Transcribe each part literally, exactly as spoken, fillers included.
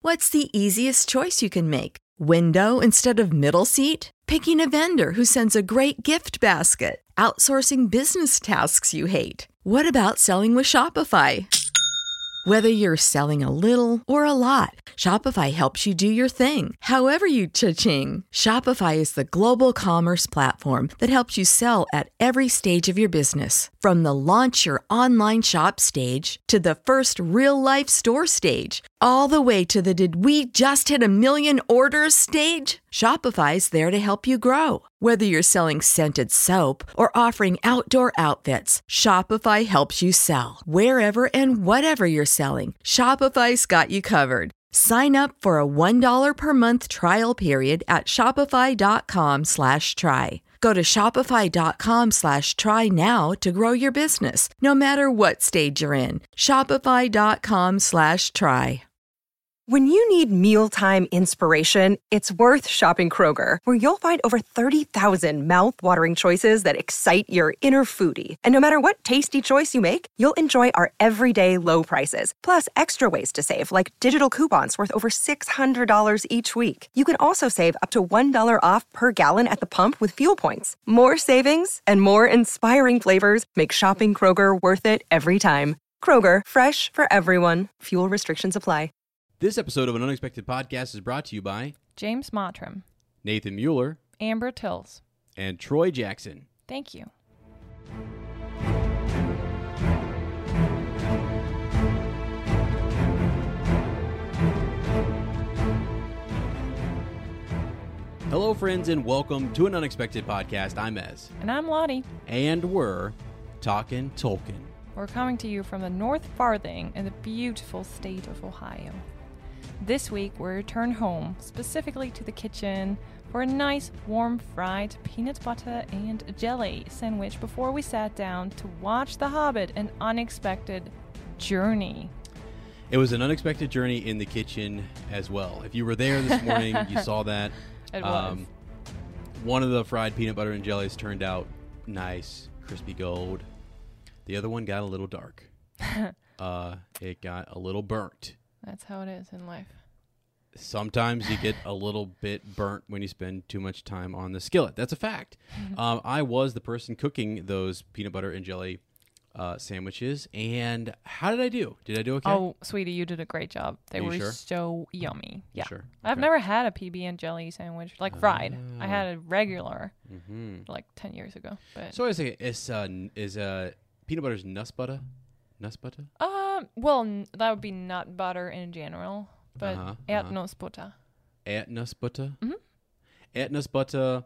What's the easiest choice you can make? Window instead of middle seat? Picking a vendor who sends a great gift basket? Outsourcing business tasks you hate? What about selling with Shopify? Whether you're selling a little or a lot, Shopify helps you do your thing, however you cha-ching. Shopify is the global commerce platform that helps you sell at every stage of your business. From the launch your online shop stage to the first real-life store stage, all the way to the did we just hit a million orders stage. Shopify's there to help you grow. Whether you're selling scented soap or offering outdoor outfits, Shopify helps you sell. Wherever and whatever you're selling, Shopify's got you covered. Sign up for a one dollar per month trial period at shopify.com slash try. Go to shopify.com slash try now to grow your business, no matter what stage you're in. Shopify.com slash try. When you need mealtime inspiration, it's worth shopping Kroger, where you'll find over thirty thousand mouth-watering choices that excite your inner foodie. And no matter what tasty choice you make, you'll enjoy our everyday low prices, plus extra ways to save, like digital coupons worth over six hundred dollars each week. You can also save up to one dollar off per gallon at the pump with fuel points. More savings and more inspiring flavors make shopping Kroger worth it every time. Kroger, fresh for everyone. Fuel restrictions apply. This episode of An Unexpected Podcast is brought to you by James Mottram, Nathan Mueller, Amber Tills, and Troy Jackson. Thank you. Hello, friends, and welcome to An Unexpected Podcast. I'm Ez. And I'm Lottie. And we're talking Tolkien. We're coming to you from the North Farthing in the beautiful state of Ohio. This week, we return home, specifically to the kitchen, for a nice, warm, fried peanut butter and jelly sandwich before we sat down to watch The Hobbit, An Unexpected Journey. It was an unexpected journey in the kitchen as well. If you were there this morning, you saw that. It was. Um, one of the fried peanut butter and jellies turned out nice, crispy gold. The other one got a little dark. uh, it got a little burnt. That's how it is in life. Sometimes you get a little bit burnt when you spend too much time on the skillet. That's a fact. um, I was the person cooking those peanut butter and jelly uh, sandwiches. And how did I do? Did I do okay? Oh, sweetie, you did a great job. They Are you were sure? so yummy. You Yeah. sure? I've Okay. never had a P B and jelly sandwich, like fried. I Ah. had a regular, Mm-hmm. like ten years ago. But So I was thinking, is, uh, n- is uh, peanut butter's nuss butter? Nuss butter? Um, well, n- that would be nut butter in general, but Uh-huh, uh-huh. Erdnussbutter. Erdnussbutter? Mhm. Erdnussbutter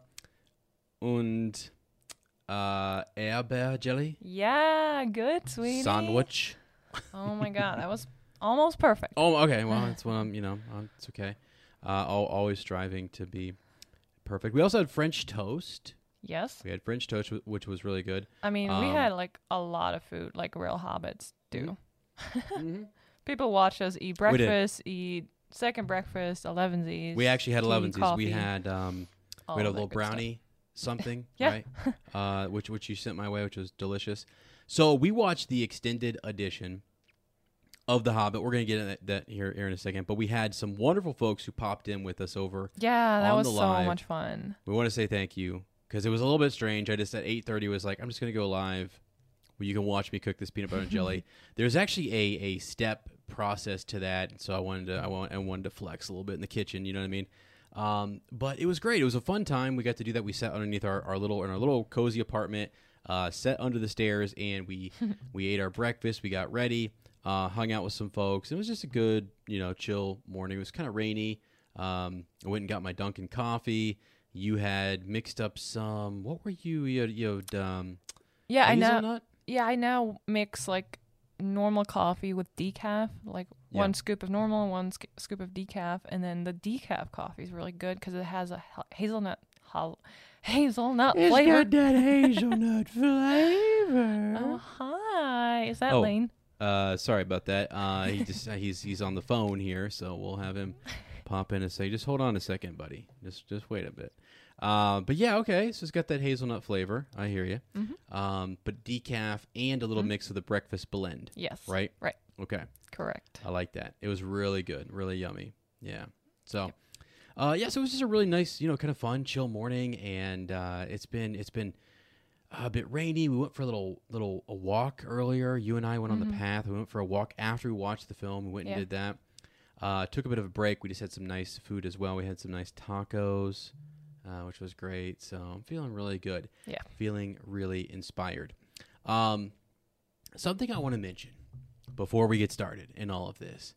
und uh, Erdbeerjelly? Yeah, good, sweetie. Sandwich? Oh my god, that was almost perfect. Oh, okay. Well, that's what I'm, you know, uh, it's okay. Uh, al- always striving to be perfect. We also had French toast. Yes. We had French toast, wh- which was really good. I mean, we Um, had like a lot of food, like real hobbits do. Mhm. People watch us eat We did. breakfast, eat second breakfast, elevensies. We actually had tea, elevensies. We coffee, had um, all we had a of that little good stuff. brownie something, Yeah. right? Uh, which which you sent my way, which was delicious. So we watched the extended edition of The Hobbit. We're going to get into that, that here, here in a second. But we had some wonderful folks who popped in with us over. Yeah, that on was the so live. much fun. We want to say thank you because it was a little bit strange. I just at eight thirty was like, I'm just going to go live where you can watch me cook this peanut butter and jelly. There's actually a, a step process to that. So I wanted to I, want, I wanted to flex a little bit in the kitchen. You know what I mean? Um, but it was great. It was a fun time. We got to do that. We sat underneath our, our little in our little cozy apartment, uh, sat under the stairs, and we we ate our breakfast. We got ready, uh, hung out with some folks. It was just a good, you know, chill morning. It was kind of rainy. Um, I went and got my Dunkin' coffee. You had mixed up some. What were you? You had, you had um, Yeah, I know. hazelnut? Yeah, I now mix like normal coffee with decaf, like Yeah. one scoop of normal, one sc- scoop of decaf, and then the decaf coffee is really good because it has a ha- hazelnut ha- hazelnut flavor. that hazelnut flavor. Oh, hi. Is that Oh. Lane? Uh, sorry about that. Uh, he just uh, he's he's on the phone here, so we'll have him pop in and say, "Just hold on a second, buddy. Just just wait a bit." Uh, but yeah, okay. So it's got that hazelnut flavor. I hear you. Mhm. Um, but decaf and a little Mhm. mix of the breakfast blend. Yes. Right. Right. Okay. Correct. I like that. It was really good, really yummy. Yeah. So, uh, yeah, so it was just a really nice, you know, kind of fun, chill morning, and uh, it's been it's been a bit rainy. We went for a little little a walk earlier. You and I went Mm-hmm. on the path. We went for a walk after we watched the film. We went and Yeah. did that. Uh, took a bit of a break. We just had some nice food as well. We had some nice tacos, uh, which was great. So I'm feeling really good. Yeah. Feeling really inspired. Um, something I want to mention before we get started in all of this.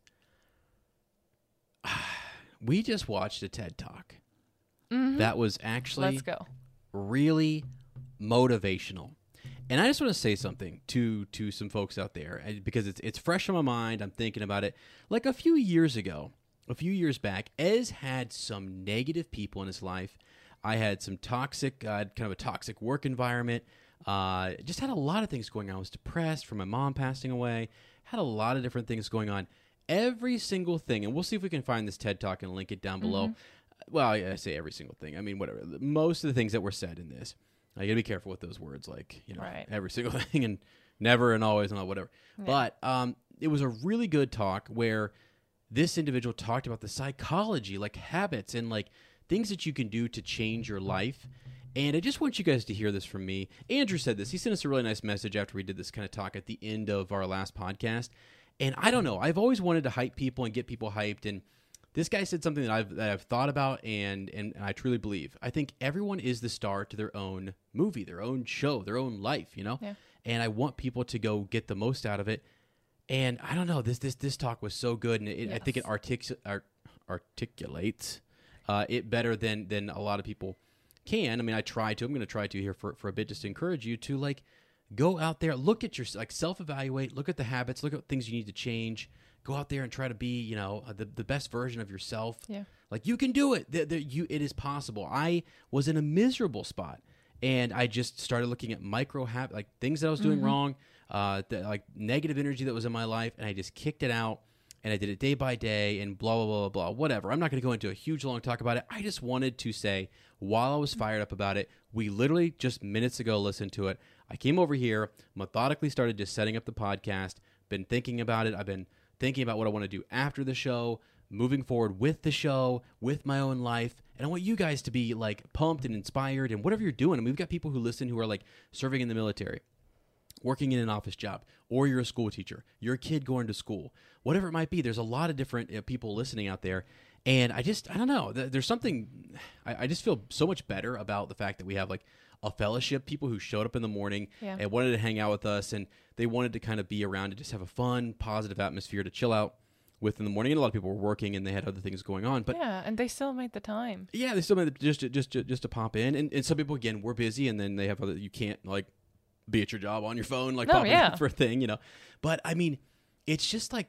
We just watched a TED Talk. Mhm. That was actually Let's go. really motivational. And I just want to say something to to some folks out there, and because it's it's fresh on my mind. I'm thinking about it. Like a few years ago, a few years back, Ez had some negative people in his life. I had some toxic, uh, kind of a toxic work environment. Uh, just had a lot of things going on. I was depressed from my mom passing away. Had a lot of different things going on. Every single thing, and we'll see if we can find this TED Talk and link it down below. Well, I, I say every single thing. I mean, whatever. Most of the things that were said in this. Uh, you gotta be careful with those words, like, you know, Right. every single thing and never and always and all, whatever. Yeah. But um, it was a really good talk where this individual talked about the psychology, like habits and like things that you can do to change your life. And I just want you guys to hear this from me. Andrew said this. He sent us a really nice message after we did this kind of talk at the end of our last podcast. And I don't know. I've always wanted to hype people and get people hyped. And this guy said something that I've that I've thought about and, and I truly believe. I think everyone is the star to their own movie, their own show, their own life, you know? Yeah. And I want people to go get the most out of it. And I don't know, this this this talk was so good, and it, I think it Yes. artic- art- articulates uh, it better than than a lot of people can. I mean, I try to. I'm going to try to here for, for a bit, just to encourage you to like go out there, look at your like self-evaluate, look at the habits, look at things you need to change. Go out there and try to be, you know, uh, the the best version of yourself. Yeah. Like you can do it. The, the, you it is possible. I was in a miserable spot, and I just started looking at micro hab like things that I was doing wrong, uh, the, like negative energy that was in my life, and I just kicked it out. And I did it day by day and blah, blah, blah, blah, whatever. I'm not going to go into a huge, long talk about it. I just wanted to say, while I was fired up about it, we literally just minutes ago listened to it. I came over here, methodically started just setting up the podcast, been thinking about it. I've been thinking about what I want to do after the show, moving forward with the show, with my own life. And I want you guys to be like pumped and inspired and whatever you're doing. I mean, we've got people who listen who are like serving in the military, working in an office job, or you're a school teacher, you're a kid going to school, whatever it might be. There's a lot of different uh, people listening out there. And I just, I don't know, th- there's something, I, I just feel so much better about the fact that we have like a fellowship, people who showed up in the morning Yeah. and wanted to hang out with us, and they wanted to kind of be around and just have a fun, positive atmosphere to chill out with in the morning. And a lot of people were working and they had other things going on. But yeah, and they still made the time. yeah, they still made it just to, just to, just to pop in. And, and some people, again, were busy, and then they have other, you can't like be at your job on your phone, like No, popping yeah. in for a thing, you know. But I mean, it's just like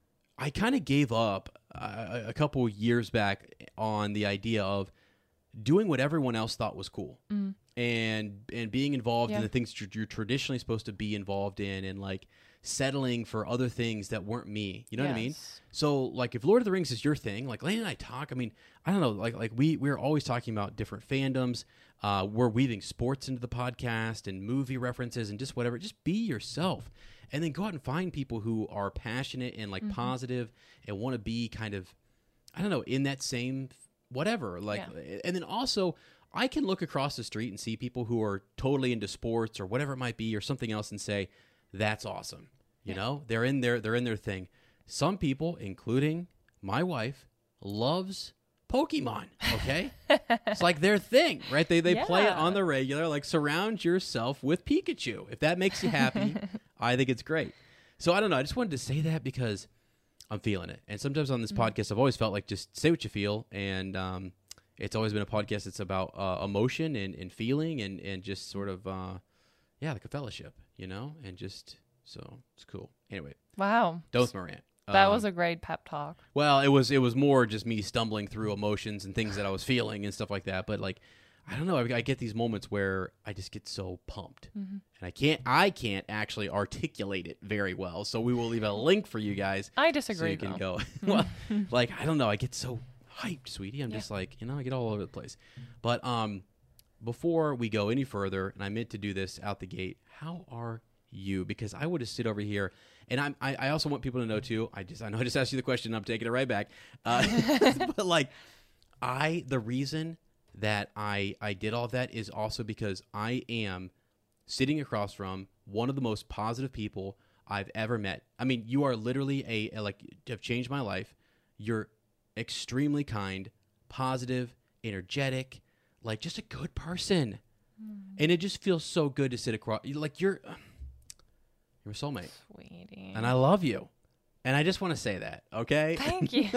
I kind of gave up uh, a couple years back on the idea of doing what everyone else thought was cool, Mm. and and being involved in Yeah. the things that you're, you're traditionally supposed to be involved in, and like settling for other things that weren't me. You know what I mean? Yes. So like if Lord of the Rings is your thing, like Lane and I talk, I mean, I don't know, like like we we're always talking about different fandoms. Uh, we're weaving sports into the podcast and movie references and just whatever. Just be yourself, and then go out and find people who are passionate and like positive and want to be kind of, I don't know, in that same whatever. Like, and then also I can look across the street and see people who are totally into sports or whatever it might be or something else and say, that's awesome. You know, they're in their they're in their thing. Some people, including my wife, loves Pokemon. Okay, it's like their thing, right? They they play it Yeah. on the regular. Like, surround yourself with Pikachu. If that makes you happy, I think it's great. So I don't know. I just wanted to say that because I'm feeling it. And sometimes on this Mm-hmm. podcast, I've always felt like just say what you feel. And um, it's always been a podcast that's about uh, emotion and, and feeling and, and just sort of, uh, yeah, like a fellowship, you know? And just, so it's cool. Anyway, Wow. that was my rant. That Um, was a great pep talk. well, it was it was more just me stumbling through emotions and things that I was feeling and stuff like that. But like, I don't know, I, I get these moments where I just get so pumped, Mm-hmm. and I can't I can't actually articulate it very well. So we will leave a link for you guys. I So disagree, you can though. go. Well, like I don't know, I get so hyped, sweetie. I'm just like, you know, I get all over the place. But um, before we go any further, and I meant to do this out the gate, how are you? Because I would have sit over here And I'm, I, I also want people to know too. I just, I know I just asked you the question. I'm taking it right back. Uh, but like, I, the reason that I, I did all of that is also because I am sitting across from one of the most positive people I've ever met. I mean, you are literally a, a like, have changed my life. You're extremely kind, positive, energetic, like just a good person. Mm. And it just feels so good to sit across, like you're, you're a soulmate. Sweetie. And I love you. And I just want to say that, okay? Thank you.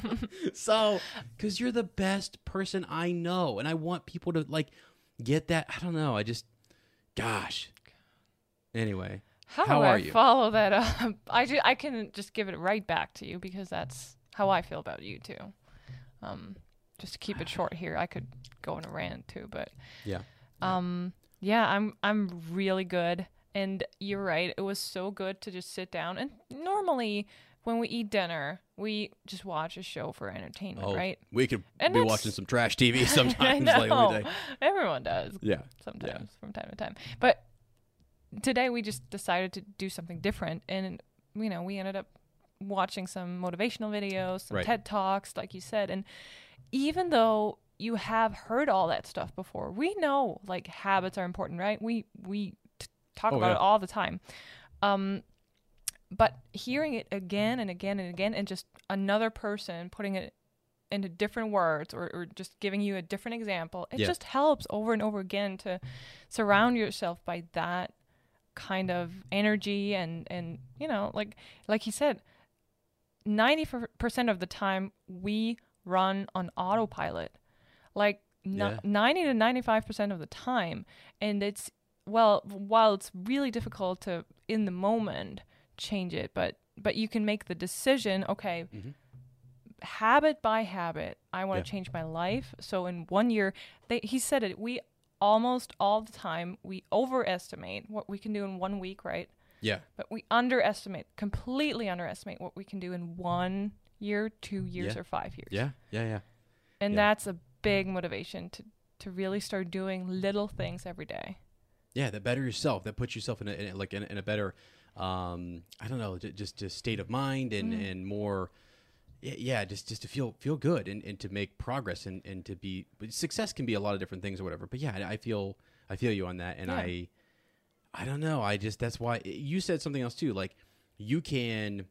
So, because you're the best person I know. And I want people to, like, get that. I don't know. I just, gosh. Anyway, how, how do are I you? follow that up? I, ju- I can just give it right back to you because that's how I feel about you, too. Um, just to keep it short here, I could go on a rant, too. But, yeah. Um, yeah, I'm I'm really good. And you're right. It was so good to just sit down. And normally when we eat dinner, we just watch a show for entertainment, Oh, right? we could And be that's- watching some trash T V sometimes. I know. Like, let me tell you. Everyone does. Yeah. Sometimes, from time to time. But today we just decided to do something different. And, you know, we ended up watching some motivational videos, some Right. TED Talks, like you said. And even though you have heard all that stuff before, we know, like, habits are important, right? We, we t- talk Oh, about yeah. it all the time. Um, but hearing it again and again and again, and just another person putting it into different words or, or just giving you a different example, it Yeah. just helps over and over again to surround yourself by that kind of energy. And, and you know, like like he said, ninety percent of the time we run on autopilot, like no, Yeah. ninety to ninety-five percent of the time. And it's, well, while it's really difficult to, in the moment, change it, but but you can make the decision, okay, Mhm. habit by habit, I want to Yeah. change my life. So in one year, they, he said it, we almost all the time, we overestimate what we can do in one week, right? Yeah. But we underestimate, completely underestimate what we can do in one year, two years, Yeah. or five years. Yeah. Yeah. Yeah. And Yeah. that's a big motivation to, to really start doing little things every day. Yeah, that better yourself. That puts yourself in a, in a like in, a- in a better, um, I don't know, j- just just state of mind and, Mm. and more, y- yeah, just just to feel feel good and, and to make progress and, and to be. But success can be a lot of different things or whatever. But yeah, I, I feel I feel you on that, and Yeah. I, I don't know. I just that's why you said something else too. Like you can,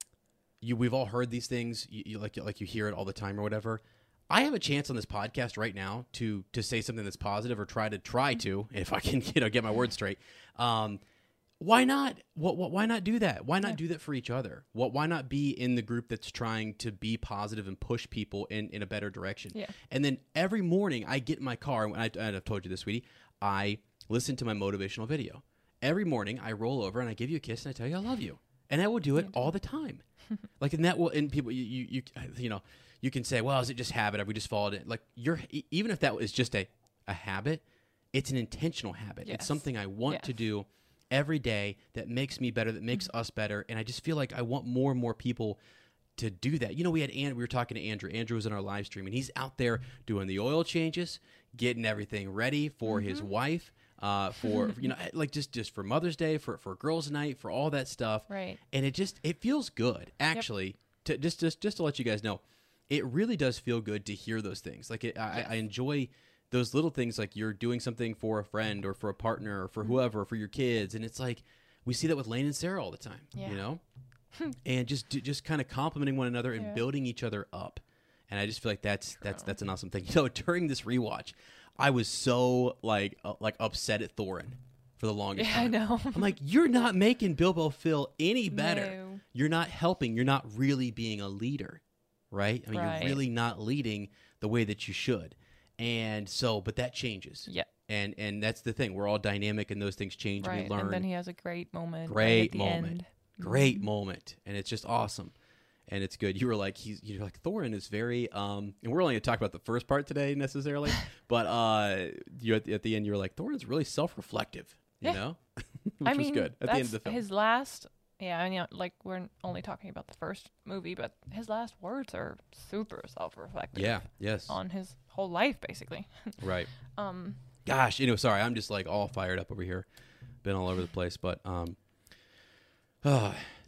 you we've all heard these things. You, you like like you hear it all the time or whatever. I have a chance on this podcast right now to to say something that's positive or try to try to, if I can, you know, get my words straight. Um, why not? What, what? Why not do that? Why not Yeah. do that for each other? What? Why not be in the group that's trying to be positive and push people in, in a better direction? Yeah. And then every morning I get in my car, and, I, and I've told you this, sweetie, I listen to my motivational video. Every morning I roll over and I give you a kiss and I tell you I love you. And I will do it all the time. Like, and that will, and people, you, you, you, you know, you can say, well, is it just habit? Have we just followed it? Like, you're, e- even if that is just a, a habit, it's an intentional habit. Yes. It's something I want Yes. to do every day that makes me better, that makes us better. And I just feel like I want more and more people to do that. You know, we had, and we were talking to Andrew. Andrew was in our live stream, and he's out there doing the oil changes, getting everything ready for his wife, uh, for, you know, like just, just for Mother's Day, for, for girls' night, for all that stuff. Right. And it just, it feels good, actually, to just, just, just to let you guys know, it really does feel good to hear those things. Like, it, I, Yes. I enjoy those little things, like you're doing something for a friend or for a partner or for whoever, or for your kids. And it's like, we see that with Lane and Sarah all the time, Yeah. you know? And just just kind of complimenting one another and Yeah. building each other up. And I just feel like that's that's that's an awesome thing. You know, during this rewatch, I was so like uh, like upset at Thorin for the longest Yeah, I time. know. I'm like, you're not making Bilbo feel any better. No. You're not helping. You're not really being a leader, right? I mean, Right. you're really not leading the way that you should. And so, but that changes. Yeah. And and that's the thing. We're all dynamic, and those things change. Right. And we learn. And then he has a great moment. right Great at the moment. end. Great moment, and it's just awesome, and it's good. You were like, he's you're like Thorin is very, um, and we're only gonna talk about the first part today necessarily, but uh, you at the, at the end you were like, Thorin's really self-reflective, you Yeah. know, which I was mean, good at the that's end of the film. his last. Yeah, and you know, like we're only talking about the first movie, but his last words are super self-reflective. Yeah. Yes. On his whole life, basically. Right. um. Gosh, you know, sorry, I'm just like all fired up over here, been all over the place, but um, uh,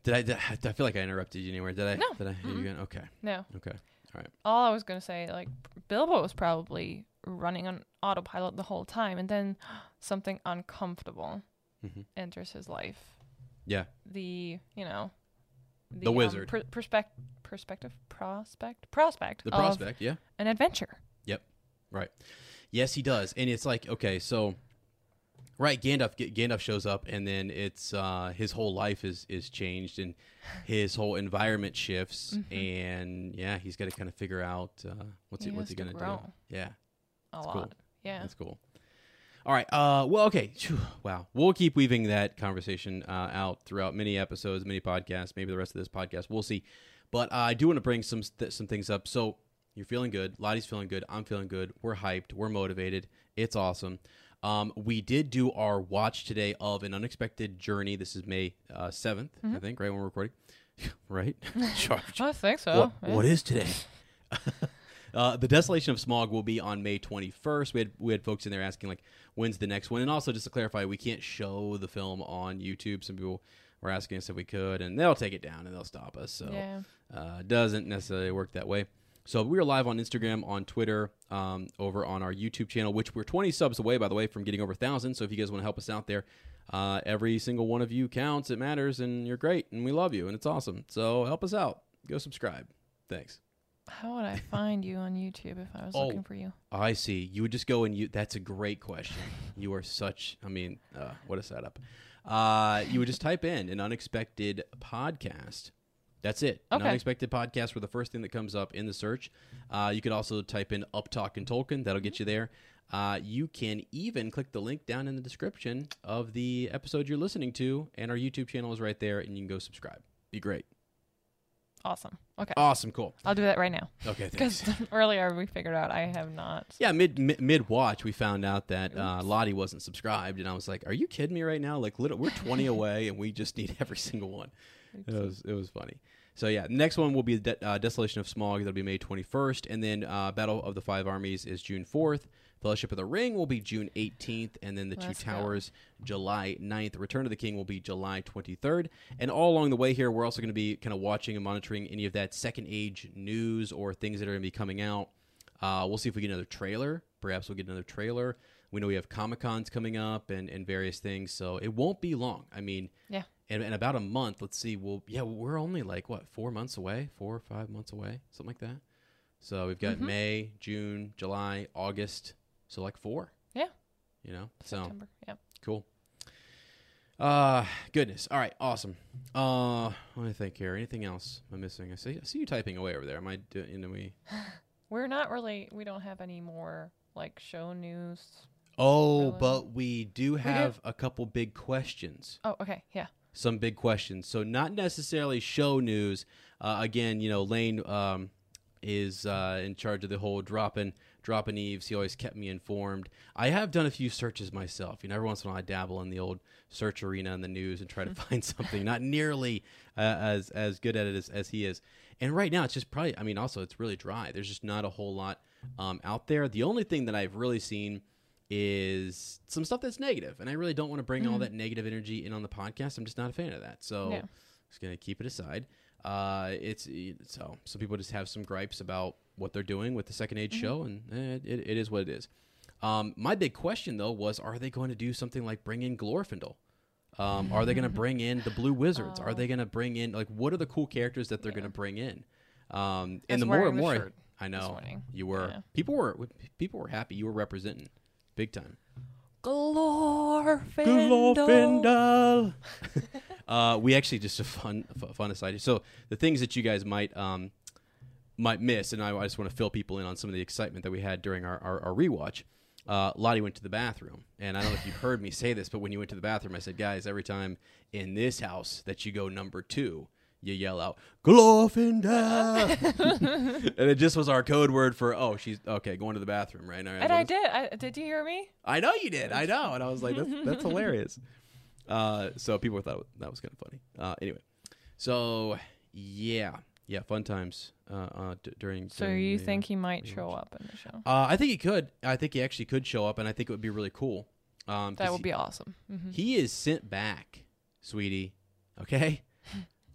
Did I, did I? I feel like I interrupted you anywhere. Did I? No. Did I? Mm-mm. You going? Okay. No. Okay. All right. All I was going to say, like, Bilbo was probably running on autopilot the whole time, and then something uncomfortable Mm-hmm. enters his life. Yeah. The, you know, The wizard. Um, per- perspec- perspective, prospect, prospect. The of prospect. Yeah. an adventure. Yep. Right. Yes, he does, and it's like okay, so. Right, Gandalf Gandalf shows up, and then it's uh, his whole life is, is changed, and his whole environment shifts, Mm-hmm. and yeah, he's got to kind of figure out uh, what's He he, what's has he to gonna grow. do. Yeah, A That's lot. cool. Yeah. that's cool. All right, uh, well, okay, Phew. Wow, we'll keep weaving that conversation uh, out throughout many episodes, many podcasts, maybe the rest of this podcast. We'll see, but uh, I do want to bring some st- some things up. So you're feeling good, Lottie's feeling good, I'm feeling good, we're hyped, we're motivated, it's awesome. Um, we did do our watch today of An Unexpected Journey. This is May uh, seventh, Mm-hmm. I think, right when we're recording. Right? Charge. I think so. What, yeah. what is today? uh, the Desolation of Smaug will be on May twenty-first. We had we had folks in there asking, like, when's the next one? And also, just to clarify, we can't show the film on YouTube. Some people were asking us if we could, and they'll take it down and they'll stop us. So Yeah. uh, it doesn't necessarily work that way. So we are live on Instagram, on Twitter, um, over on our YouTube channel, which we're twenty subs away, by the way, from getting over one thousand. So if you guys want to help us out there, uh, every single one of you counts. It matters, and you're great, and we love you, and it's awesome. So help us out. Go subscribe. Thanks. How would I find you on YouTube if I was Oh. looking for you? I see. You would just go and you. That's a great question. You are such. I mean, uh, what a setup. Uh, you would just type in An Unexpected Podcast. That's it. An Okay. Unexpected Podcast were the first thing that comes up in the search. Uh, you could also type in Up Talk and Tolkien. That'll get you there. Uh, you can even click the link down in the description of the episode you're listening to, and our YouTube channel is right there, and you can go subscribe. Be great. Awesome. Okay. Awesome. Cool. I'll do that right now. Okay, thanks. Because earlier we figured out I have not. Yeah, mid mid, mid watch, we found out that uh, Lottie wasn't subscribed, and I was like, "Are you kidding me right now? Like, little, we're twenty away, and we just need every single one." It was it was funny. So yeah, next one will be De- uh, Desolation of Smaug. That'll be May twenty-first, and then uh, Battle of the Five Armies is June fourth. Fellowship of the Ring will be June eighteenth, and then the Let's Two go. Towers July ninth. Return of the King will be July twenty-third. And all along the way here, we're also going to be kind of watching and monitoring any of that Second Age news or things that are going to be coming out. Uh, we'll see if we get another trailer. Perhaps we'll get another trailer. We know we have Comic-Cons coming up and, and various things, so it won't be long. I mean, Yeah. in, in about a month, let's see, we'll, yeah, we're only like, what, four months away? Four or five months away? Something like that. So we've got Mhm. May, June, July, August. So like four. Yeah. You know? So September. Yeah. cool. Uh, goodness. All right, awesome. Uh, what do I think here? Anything else I'm missing? I see, I see you typing away over there. Am I doing, you know, we... We're not really. We don't have any more like show news. Oh, Really? but we do do? have a couple big questions. Oh, okay. Yeah. Some big questions. So not necessarily show news. Uh, again, you know, Lane um, is uh, in charge of the whole dropping dropping Eves. He always kept me informed. I have done a few searches myself. You know, every once in a while I dabble in the old search arena in the news and try to find something. Not nearly uh, as as good at it as, as he is. And right now it's just probably, I mean, also it's really dry. There's just not a whole lot um, out there. The only thing that I've really seen is some stuff that's negative, and I really don't want to bring Mm-hmm. all that negative energy in on the podcast. I'm just not a fan of that, so Yeah. just gonna keep it aside. Uh, it's so some people just have some gripes about what they're doing with the Second Age Mm-hmm. show, and eh, it, it is what it is. Um, my big question though was, are they going to do something like bring in Glorfindel? Um, are they going to bring in the Blue Wizards? Are Oh. they going to bring in, like, what are the cool characters that they're Yeah. going to bring in? Um, I and was the more wearing and the more, I- shirt I this know morning. you were. Yeah. People were people were happy. You were representing big time. Glorfindel. uh, we actually just a fun f- fun aside. So the things that you guys might um, might miss, and I, I just want to fill people in on some of the excitement that we had during our our, our rewatch. Uh, Lottie went to the bathroom, and I don't know if you heard me say this, but when you went to the bathroom, I said, guys, every time in this house that you go number two, you yell out, Glorfindel! And it just was our code word for, oh, she's, okay, going to the bathroom, right? All right, And what I is- did. I, did you hear me? I know you did. I know. And I was like, that's, that's hilarious. Uh, so people thought that was kind of funny. Uh, anyway, so yeah, yeah, fun times uh, uh, d- during. So during you the, think uh, he might rewatch. show up in the show? Uh, I think he could. I think he actually could show up, and I think it would be really cool. Um, 'cause That would he, be awesome. Mm-hmm. He is sent back, sweetie. Okay,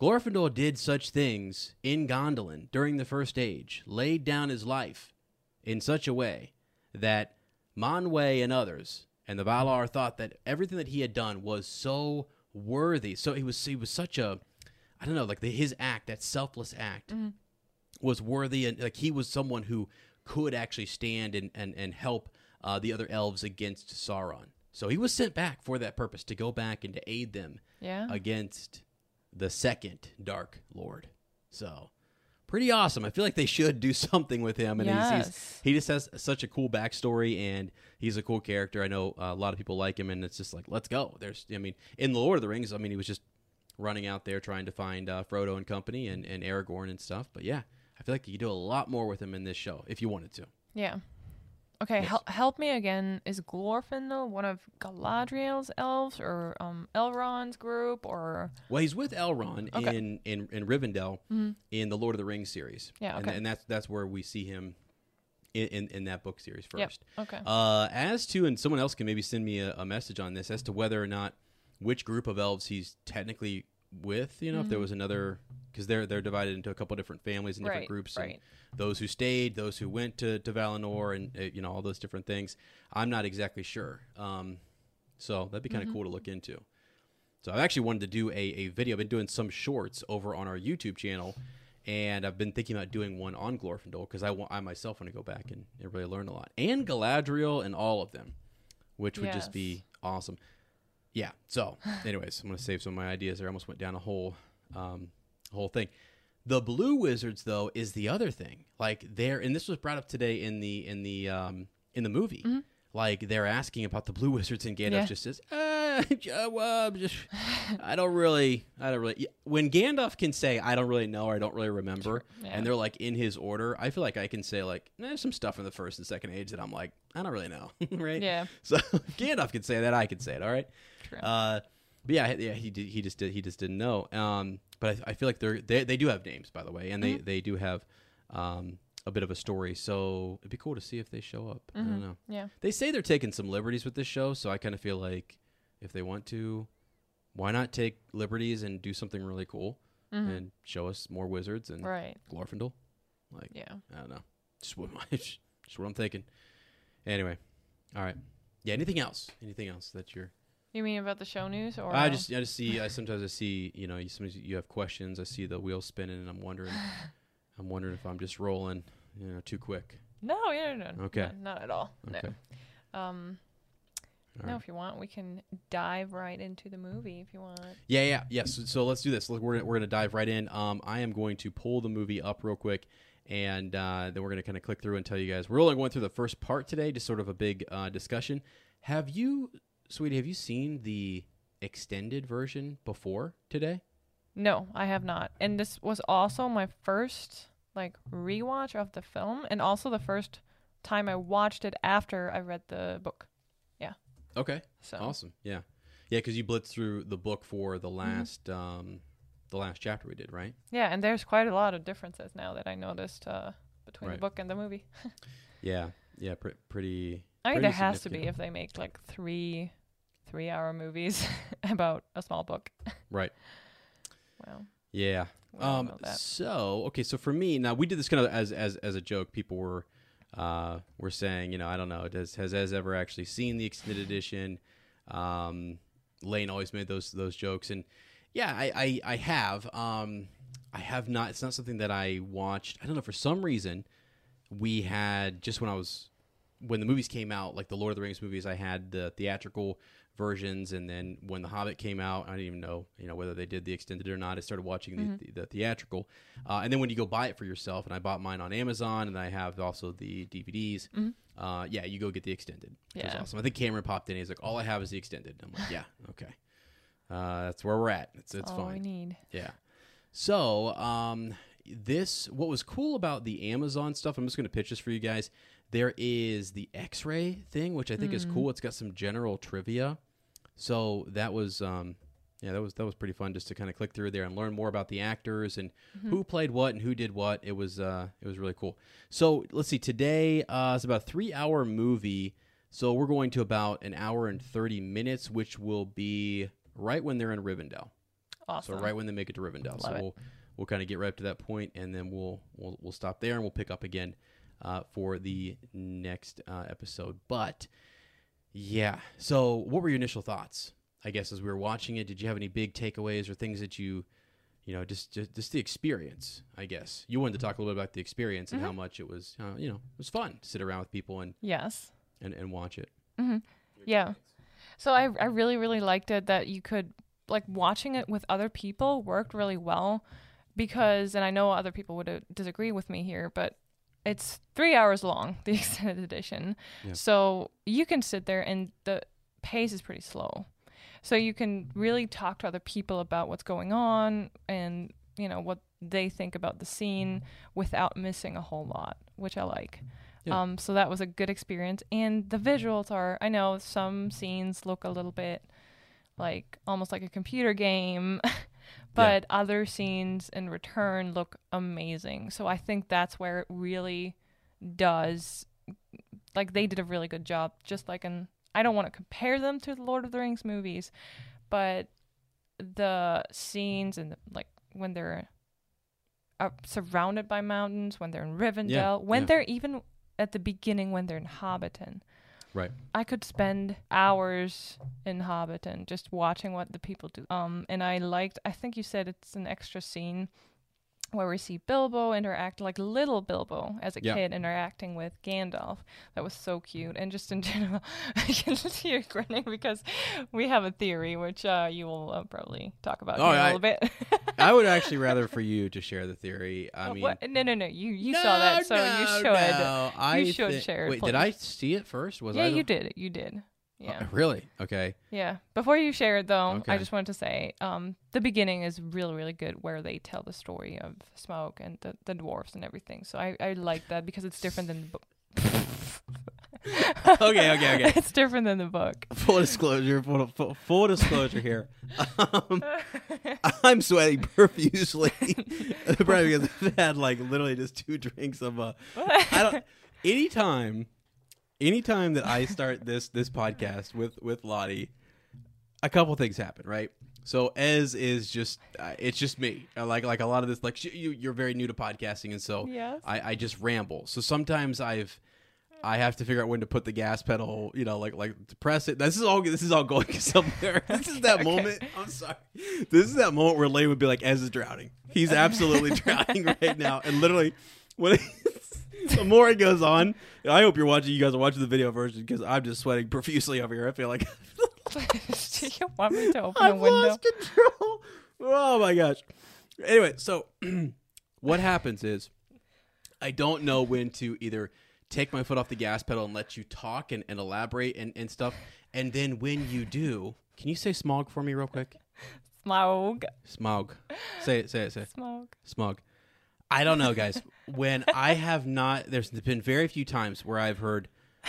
Glorfindel did such things in Gondolin during the First Age, laid down his life in such a way that Manwë and others and the Valar thought that everything that he had done was so worthy. So he was he was such a, I don't know, like the, his act, that selfless act, mm-hmm. was worthy, and like he was someone who could actually stand and and and help uh, the other elves against Sauron. So he was sent back for that purpose, to go back and to aid them yeah. against the second Dark Lord. So pretty awesome. I feel like they should do something with him. And yes. he's, he's, he just has such a cool backstory, and he's a cool character. I know uh, a lot of people like him, and it's just like, let's go. There's, I mean, in The Lord of the Rings, I mean, he was just running out there trying to find uh, Frodo and company and, and Aragorn and stuff. But yeah, I feel like you could do a lot more with him in this show if you wanted to. Yeah. Okay, Yes. hel- help me again. Is Glorfindel one of Galadriel's elves, or um, Elrond's group, or? Well, he's with Elrond Okay. in, in, in Rivendell Mhm. in the Lord of the Rings series. Yeah, And, okay. and that's that's where we see him in, in, in that book series Yep, first. okay. Uh, as to, and someone else can maybe send me a, a message on this, as to whether or not which group of elves he's technically with, you know, if there was another, because they're, they're divided into a couple different families and different Right, groups. right. And those who stayed, those who went to, to Valinor, and, uh, you know, all those different things. I'm not exactly sure. Um, so that'd be kind of Mm-hmm. cool to look into. So I've actually wanted to do a, a video. I've been doing some shorts over on our YouTube channel, and I've been thinking about doing one on Glorfindel, because I, wa- I myself want to go back and, and really learn a lot. And Galadriel and all of them, which would just Yes. be awesome. Yeah. So, anyways, I'm going to save some of my ideas there. I almost went down a whole, um, whole thing. The Blue Wizards, though, is the other thing. Like they're, and this was brought up today in the in the um, in the movie. Mm-hmm. Like they're asking about the Blue Wizards, and Gandalf Yeah. just says, uh, uh, just, "I don't really, I don't really." When Gandalf can say, "I don't really know," or "I don't really remember," Yeah. and they're like in his order, I feel like I can say like, "There's some stuff in the first and second age that I'm like, I don't really know," right? Yeah. So if Gandalf can say that, I can say it. All right. True. Uh, but yeah, yeah, he did, he just did, he just didn't know. Um, but I, I feel like they're they they do have names, by the way, and they, Mm-hmm. they do have um a bit of a story. So it'd be cool to see if they show up. I Mm-hmm. don't know. Yeah. They say they're taking some liberties with this show, so I kind of feel like if they want to, why not take liberties and do something really cool and show us more wizards and Mm-hmm. Right. Glorfindel? Like, Yeah. I don't know. Just what, my, just what I'm thinking. Anyway, all right. Yeah. Anything else? Anything else that you're? You mean about the show news, or? I just, I just see. I sometimes I see. You know, you, sometimes you have questions. I see the wheels spinning, and I'm wondering. I'm wondering if I'm just rolling, you know, too quick. No, yeah, no, no, Okay. no, not at all. Okay. No. Um. All no, right. if you want, we can dive right into the movie if you want. Yeah, yeah, yeah. So, so let's do this. Look, we're gonna, we're gonna dive right in. Um, I am going to pull the movie up real quick, and uh, then we're gonna kind of click through and tell you guys. We're only going through the first part today, just sort of a big uh, discussion. Have you, sweetie? Have you seen the extended version before today? No, I have not. And this was also my first like rewatch of the film, and also the first time I watched it after I read the book. Yeah. Okay. So Awesome. Yeah, yeah. Because you blitzed through the book for the last um, the last chapter we did, right? yeah, and there's quite a lot of differences now that I noticed uh, between Right. the book and the movie. Yeah, yeah. Pr- pretty. I mean, pretty there has to be significant. if they make like three three-hour movies about a small book. Right. Wow. Yeah. We all Um. know that. So okay. So for me, now we did this kind of as as as a joke. People were uh were saying, you know, I don't know, does has Ez ever actually seen the extended edition? Um, Lane always made those those jokes, and yeah, I I, I have. Um, I have not. It's not something that I watched. I don't know. For some reason, we had just when I was when the movies came out, like the Lord of the Rings movies, I had the theatrical versions, and then when The Hobbit came out, I didn't even know, you know, whether they did the extended or not. I started watching the, Mm-hmm. the, the theatrical, uh, and then when you go buy it for yourself, and I bought mine on Amazon, and I have also the D V Ds. Uh, yeah, you go get the extended. Which was Mm-hmm. Yeah. awesome. I think Cameron popped in. He's like, "All I have is the extended." I'm like, "Yeah, okay, uh, that's where we're at. It's it's all we fine." need. Yeah. So, um, this, what was cool about the Amazon stuff, I'm just going to pitch this for you guys. There is the X-ray thing, which I think is cool. It's got some general trivia. So that was, um, yeah, that was, that was pretty fun just to kind of click through there and learn more about the actors and who played what and who did what. It was, uh, it was really cool. So let's see, today, uh, it's about a three hour movie. So we're going to about an hour and thirty minutes, which will be right when they're in Rivendell. Awesome. So right when they make it to Rivendell. Love so it. we'll we'll kind of get right up to that point, and then we'll we'll we'll stop there, and we'll pick up again uh, for the next uh, episode. But yeah, so what were your initial thoughts? I guess as we were watching it, did you have any big takeaways or things that you, you know, just just, just the experience? I guess you wanted to talk a little bit about the experience and Mm-hmm. how much it was, uh, you know, it was fun to sit around with people and Yes. and, and watch it. Mm-hmm. Yeah. So I I really really liked it that you could like watching it with other people worked really well because and I know other people would uh, disagree with me here, but it's three hours long, the extended edition. Yeah. So you can sit there and the pace is pretty slow. So you can really talk to other people about what's going on and, you know, what they think about the scene without missing a whole lot, which I like. Yeah. Um, so that was a good experience. And the visuals are, I know some scenes look a little bit like almost like a computer game, but yeah. other scenes in return look amazing. So I think that's where it really does, like they did a really good job, just like in, I don't want to compare them to the Lord of the Rings movies, but the scenes and the, like when they're uh, surrounded by mountains, when they're in Rivendell, Yeah, when yeah. they're even at the beginning when they're in Hobbiton. Right. I could spend hours in Hobbiton just watching what the people do. Um, and I liked, I think you said it's an extra scene where we see Bilbo interact, like little Bilbo as a Yeah. kid interacting with Gandalf. That was so cute. And just in general, I can see you grinning because we have a theory, which uh, you will uh, probably talk about Oh, here in a I- little bit. I would actually rather for you to share the theory. I Oh, mean, what? No, no, no. You you no, saw that, so no, you should. No. I You should thi- share it, Wait, did I please. see it first? Was Yeah, I the- you did. You did. Yeah. Oh, really? Okay. Yeah. Before you share it, though, Okay. I just wanted to say um, the beginning is really, really good where they tell the story of Smaug and the, the dwarves and everything. So I, I like that because it's different than the book. Okay, okay, okay. It's different than the book. Full disclosure. Full, full, full disclosure here. Um, I'm sweating profusely. Probably because I've had like literally just two drinks of uh I don't. Anytime, anytime that I start this this podcast with with Lottie, a couple things happen, right? So Ez is just uh, it's just me. Uh, like like a lot of this, like sh- you you're very new to podcasting, and so Yes. I I just ramble. So sometimes I've. I have to figure out when to put the gas pedal, you know, like like to press it. This is all this is all going somewhere. This is that Okay. moment. I'm sorry. This is that moment where Lane would be like, "Ez is drowning. He's absolutely drowning right now." And literally, when it, the more it goes on, I hope you're watching. You guys are watching the video version because I'm just sweating profusely over here. I feel like Do you want me to open I've a window? lost control. Oh my gosh. Anyway, so what happens is I don't know when to either take my foot off the gas pedal and let you talk and, and elaborate and, and stuff. And then when you do, can you say smog for me real quick? Smaug. Smog. Say it, say it, say it. Smaug. Smog. I don't know, guys. When I have not, there's been very few times where I've heard,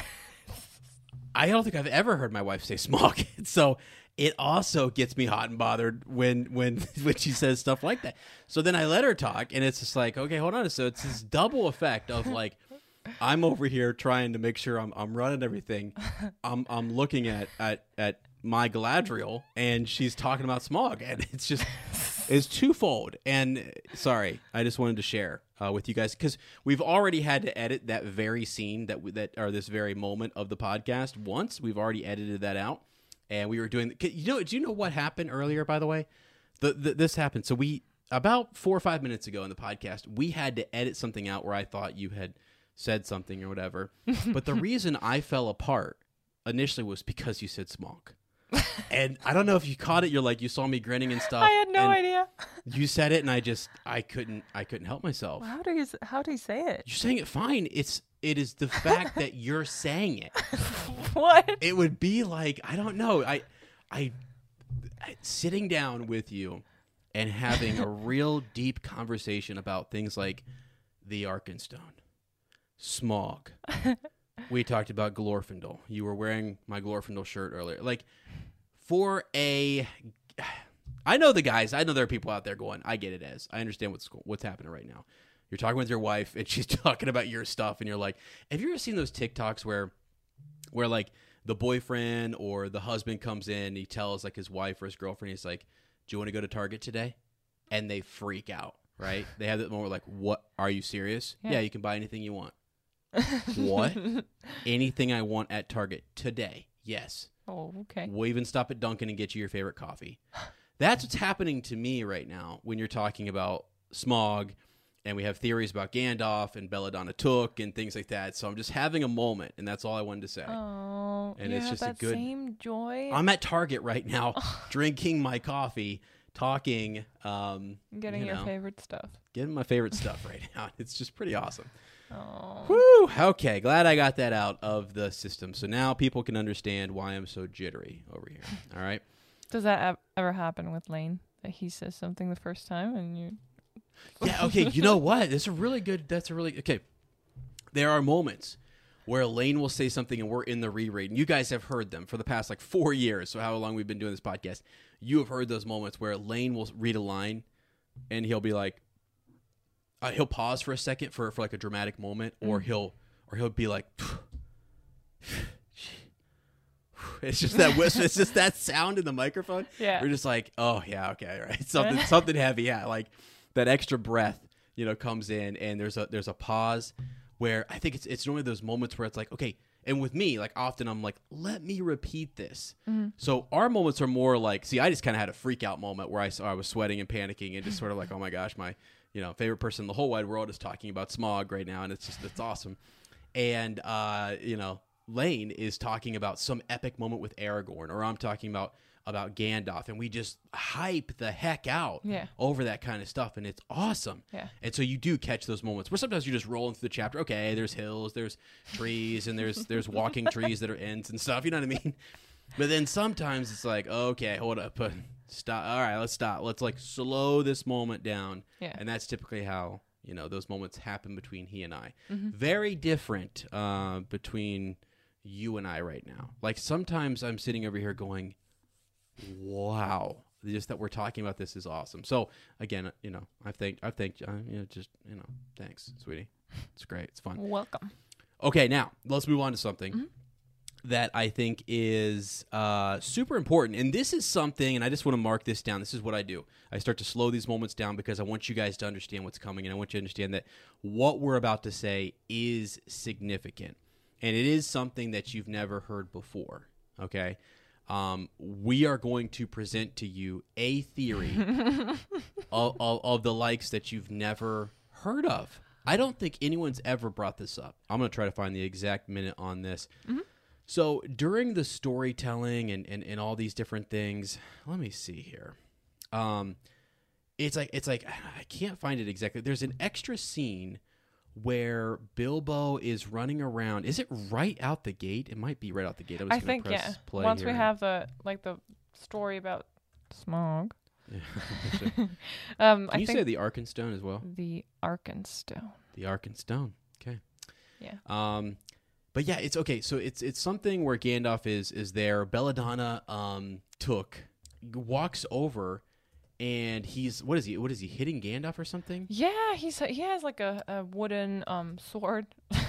I don't think I've ever heard my wife say smog. So it also gets me hot and bothered when when when she says stuff like that. So then I let her talk, and it's just like, okay, hold on. So it's this double effect of like, I'm over here trying to make sure I'm I'm running everything. I'm I'm looking at at at my Galadriel, and she's talking about smog, and it's just it's twofold. And uh, sorry, I just wanted to share uh, with you guys because we've already had to edit that very scene that we, that or this very moment of the podcast once. We've already edited that out, and we were doing. You know, do you know what happened earlier? By the way, the, the this happened. So we about four or five minutes ago in the podcast, we had to edit something out where I thought you had said something or whatever. But the reason I fell apart initially was because you said smog. And I don't know if you caught it. You're like, you saw me grinning and stuff. I had no and idea. You said it, and I just, I couldn't, I couldn't help myself. How do you s- how do you say it? You're saying it fine. It's, it is the fact that you're saying it. What? It would be like, I don't know. I, I, I sitting down with you and having a real deep conversation about things like the Arkenstone, smog. We talked about Glorfindel. You were wearing my Glorfindel shirt earlier. Like, for a... I know the guys. I know there are people out there going, I get it, Ez. I understand what's what's happening right now. You're talking with your wife, and she's talking about your stuff, and you're like... Have you ever seen those TikToks where, where like, the boyfriend or the husband comes in, and he tells, like, his wife or his girlfriend, he's like, do you want to go to Target today? And they freak out, right? They have that moment like, what, are you serious? Yeah. Yeah, you can buy anything you want. What? Anything I want at Target today. Yes. Oh, okay. We'll even stop at Dunkin' and get you your favorite coffee. That's what's happening to me right now when you're talking about Smaug, and we have theories about Gandalf and Belladonna Took and things like that. So I'm just having a moment, and that's all I wanted to say. Oh, And you it's have just a that good- same joy. I'm at Target right now, drinking my coffee, talking, um, Getting you your know, favorite stuff. getting my favorite stuff right now. It's just pretty awesome. Oh. Woo! Okay, glad I got that out of the system. So now people can understand why I'm so jittery over here. All right. Does that ev- ever happen with Lane? That he says something the first time and you... Yeah, okay, you know what? That's a really good, that's a really, okay. There are moments where Elaine will say something and we're in the reread, and you guys have heard them for the past like four years, so how long we've been doing this podcast. You have heard those moments where Elaine will read a line and he'll be like, uh, he'll pause for a second for, for like a dramatic moment, or Mm. he'll, or he'll be like, it's just that whisper, it's just that sound in the microphone. Yeah. We're just like, oh yeah, okay, right. Something something heavy, yeah. Like that extra breath, you know, comes in, and there's a there's a pause where I think it's it's normally those moments where it's like, okay, and with me, like often I'm like, let me repeat this. Mm-hmm. So our moments are more like, see, I just kind of had a freak out moment where I saw I was sweating and panicking and just sort of like, oh my gosh, my you know favorite person in the whole wide world is talking about Smaug right now, and it's just it's awesome. And uh, you know, Lane is talking about some epic moment with Aragorn, or I'm talking about about Gandalf, and we just hype the heck out Yeah. over that kind of stuff, and it's awesome. Yeah. And so you do catch those moments where sometimes you're just rolling through the chapter. Okay, there's hills, there's trees, and there's there's walking trees that are ends and stuff. You know what I mean? But then sometimes it's like, okay, hold up, uh, stop. All right, let's stop. Let's like slow this moment down. Yeah. And that's typically how you know those moments happen between he and I. Mm-hmm. Very different uh, between you and I right now. Like sometimes I'm sitting over here going, wow, just that we're talking about this is awesome. So again, you know, I think I think uh, you know, just you know, thanks, sweetie. It's great. It's fun. Welcome. Okay, now let's move on to something Mm-hmm. that I think is uh, super important. And this is something, and I just want to mark this down. This is what I do. I start to slow these moments down because I want you guys to understand what's coming, and I want you to understand that what we're about to say is significant. And it is something that you've never heard before, okay? Um, we are going to present to you a theory of, of, of the likes that you've never heard of. I don't think anyone's ever brought this up. I'm going to try to find the exact minute on this. Mm-hmm. So during the storytelling and, and, and all these different things, let me see here. Um, it's like it's like I can't find it exactly. There's an extra scene where Bilbo is running around. Is it right out the gate? It might be right out the gate. I'm just I gonna think, press yeah. play Once here we and- have the, like, the story about Smaug. Can um, I you think say the Arkenstone as well? the Arkenstone. The Arkenstone. Okay. Yeah. Um, but yeah, it's okay. So it's it's something where Gandalf is is there. Belladonna um Took walks over, and he's what is he? What is he hitting Gandalf or something? Yeah, he's he has like a, a wooden um sword.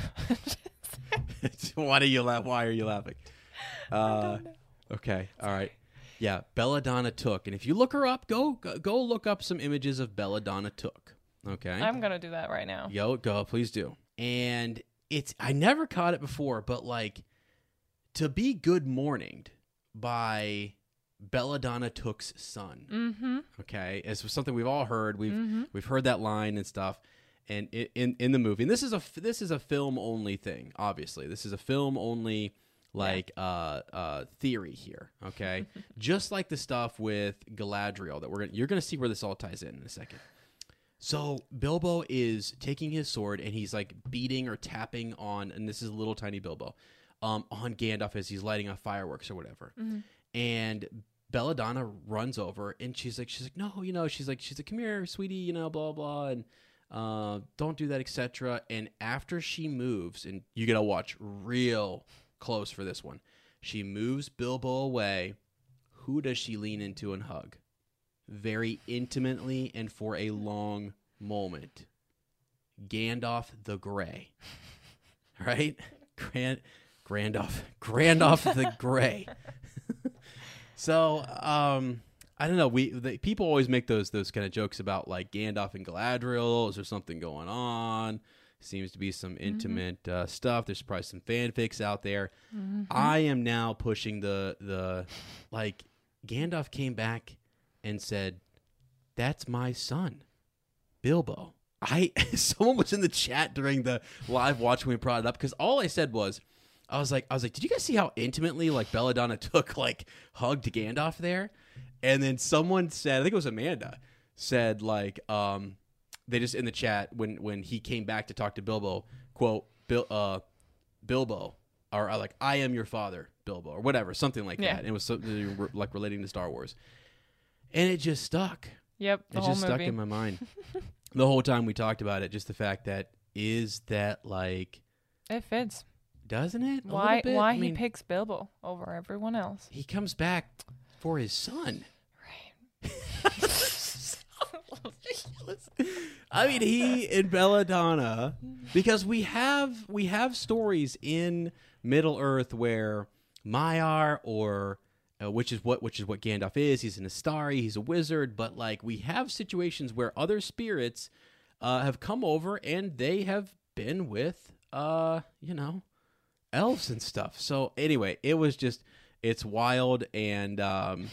Why do you laugh? Why are you laughing? Uh, okay. All right. Yeah, Belladonna Took, and if you look her up, go go, go look up some images of Belladonna Took. Okay. I'm gonna do that right now. Yo, go, please do. And it's I never caught it before, but like to be good morninged by Belladonna Took's son. Mm-hmm. Okay, it's something we've all heard. We've Mhm. we've heard that line and stuff. And i- in in the movie, and this is a f- this is a film only thing. Obviously, this is a film only like uh uh theory here. Okay, just like the stuff with Galadriel that we're gonna you're gonna see where this all ties in in a second. So Bilbo is taking his sword and he's like beating or tapping on, and this is little tiny Bilbo, um, on Gandalf as he's lighting off fireworks or whatever. Mm-hmm. And Belladonna runs over and she's like, she's like, no, you know, she's like, she's like, come here, sweetie, you know, blah blah, and uh, don't do that, et cetera. And after she moves, and you gotta watch real close for this one, she moves Bilbo away. Who does she lean into and hug? Very intimately and for a long moment. Gandalf the Grey. Right? Grand Grandolph. Grandolph the Grey. So, um, I don't know. We they, people always make those those kind of jokes about like Gandalf and Galadriel. Is there something going on? Seems to be some intimate mm-hmm. uh, stuff. There's probably some fanfics out there. Mm-hmm. I am now pushing the the like Gandalf came back and said, "That's my son, Bilbo." I someone was in the chat during the live watch when we brought it up because all I said was, I was like, I was like, did you guys see how intimately like Belladonna took like hugged Gandalf there? And then someone said, I think it was Amanda, said like, um, they just in the chat when when he came back to talk to Bilbo, quote, Bil, uh, Bilbo, or uh, like, I am your father, Bilbo, or whatever, something like yeah. that. And it was something re- like relating to Star Wars, and it just stuck. Yep, the it whole just movie. stuck in my mind. The whole time we talked about it, just the fact that is that like it fits, doesn't it? A why? bit? Why I he mean, picks Bilbo over everyone else? He comes back for his son. Right. I mean, he and Belladonna, because we have we have stories in Middle Earth where Maiar or Uh, which is what which is what Gandalf is. He's an Astari. He's a wizard. But like we have situations where other spirits uh, have come over and they have been with, uh, you know, elves and stuff. So anyway, it was just it's wild. And um,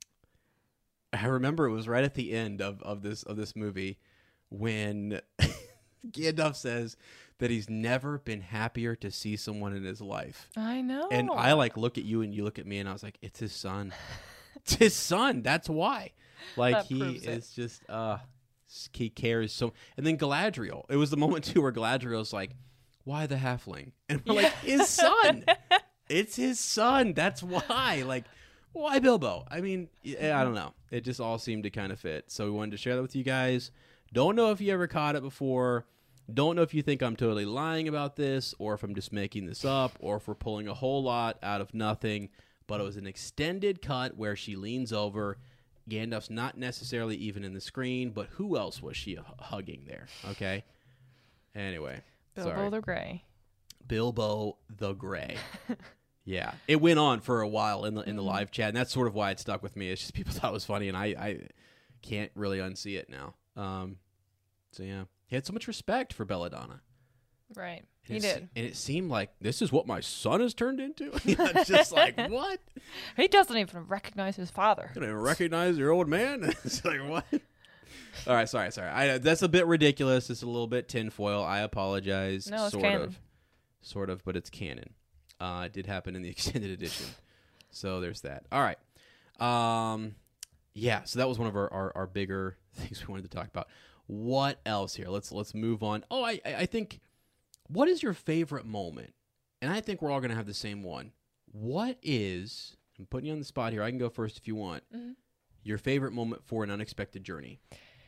I remember it was right at the end of, of this of this movie when Gandalf says that he's never been happier to see someone in his life. I know. And I like look at you and you look at me and I was like, it's his son. It's his son. That's why. Like That he proves it. is just uh he cares so. And then Galadriel. It was the moment too where Galadriel's like, why the halfling? And we're like, his son. It's his son. That's why. Like, why Bilbo? I mean, I don't know. It just all seemed to kind of fit. So we wanted to share that with you guys. Don't know if you ever caught it before. Don't know if you think I'm totally lying about this or if I'm just making this up or if we're pulling a whole lot out of nothing, but it was an extended cut where she leans over. Gandalf's not necessarily even in the screen, but who else was she h- hugging there? Okay. Anyway. Bilbo sorry. the Grey. Bilbo the Grey. Yeah. It went on for a while in the in the Mm-hmm. live chat, and that's sort of why it stuck with me. It's just people thought it was funny, and I, I can't really unsee it now. Um, so, yeah. He had so much respect for Belladonna. Right. And He it, did. And it seemed like, this is what my son has turned into? It's just like, what? He doesn't even recognize his father. You don't even recognize your old man? It's like, what? All right, sorry, sorry. I, that's a bit ridiculous. It's a little bit tinfoil. I apologize. No, it's sort canon. of. Sort of, but it's canon. Uh, it did happen in the extended edition. So there's that. All right. Um, yeah, so that was one of our, our, our bigger things we wanted to talk about. What else here? Let's let's move on. Oh, I I think, what is your favorite moment? And I think we're all going to have the same one. What is, I'm putting you on the spot here. I can go first if you want. Mm-hmm. Your favorite moment for an unexpected journey?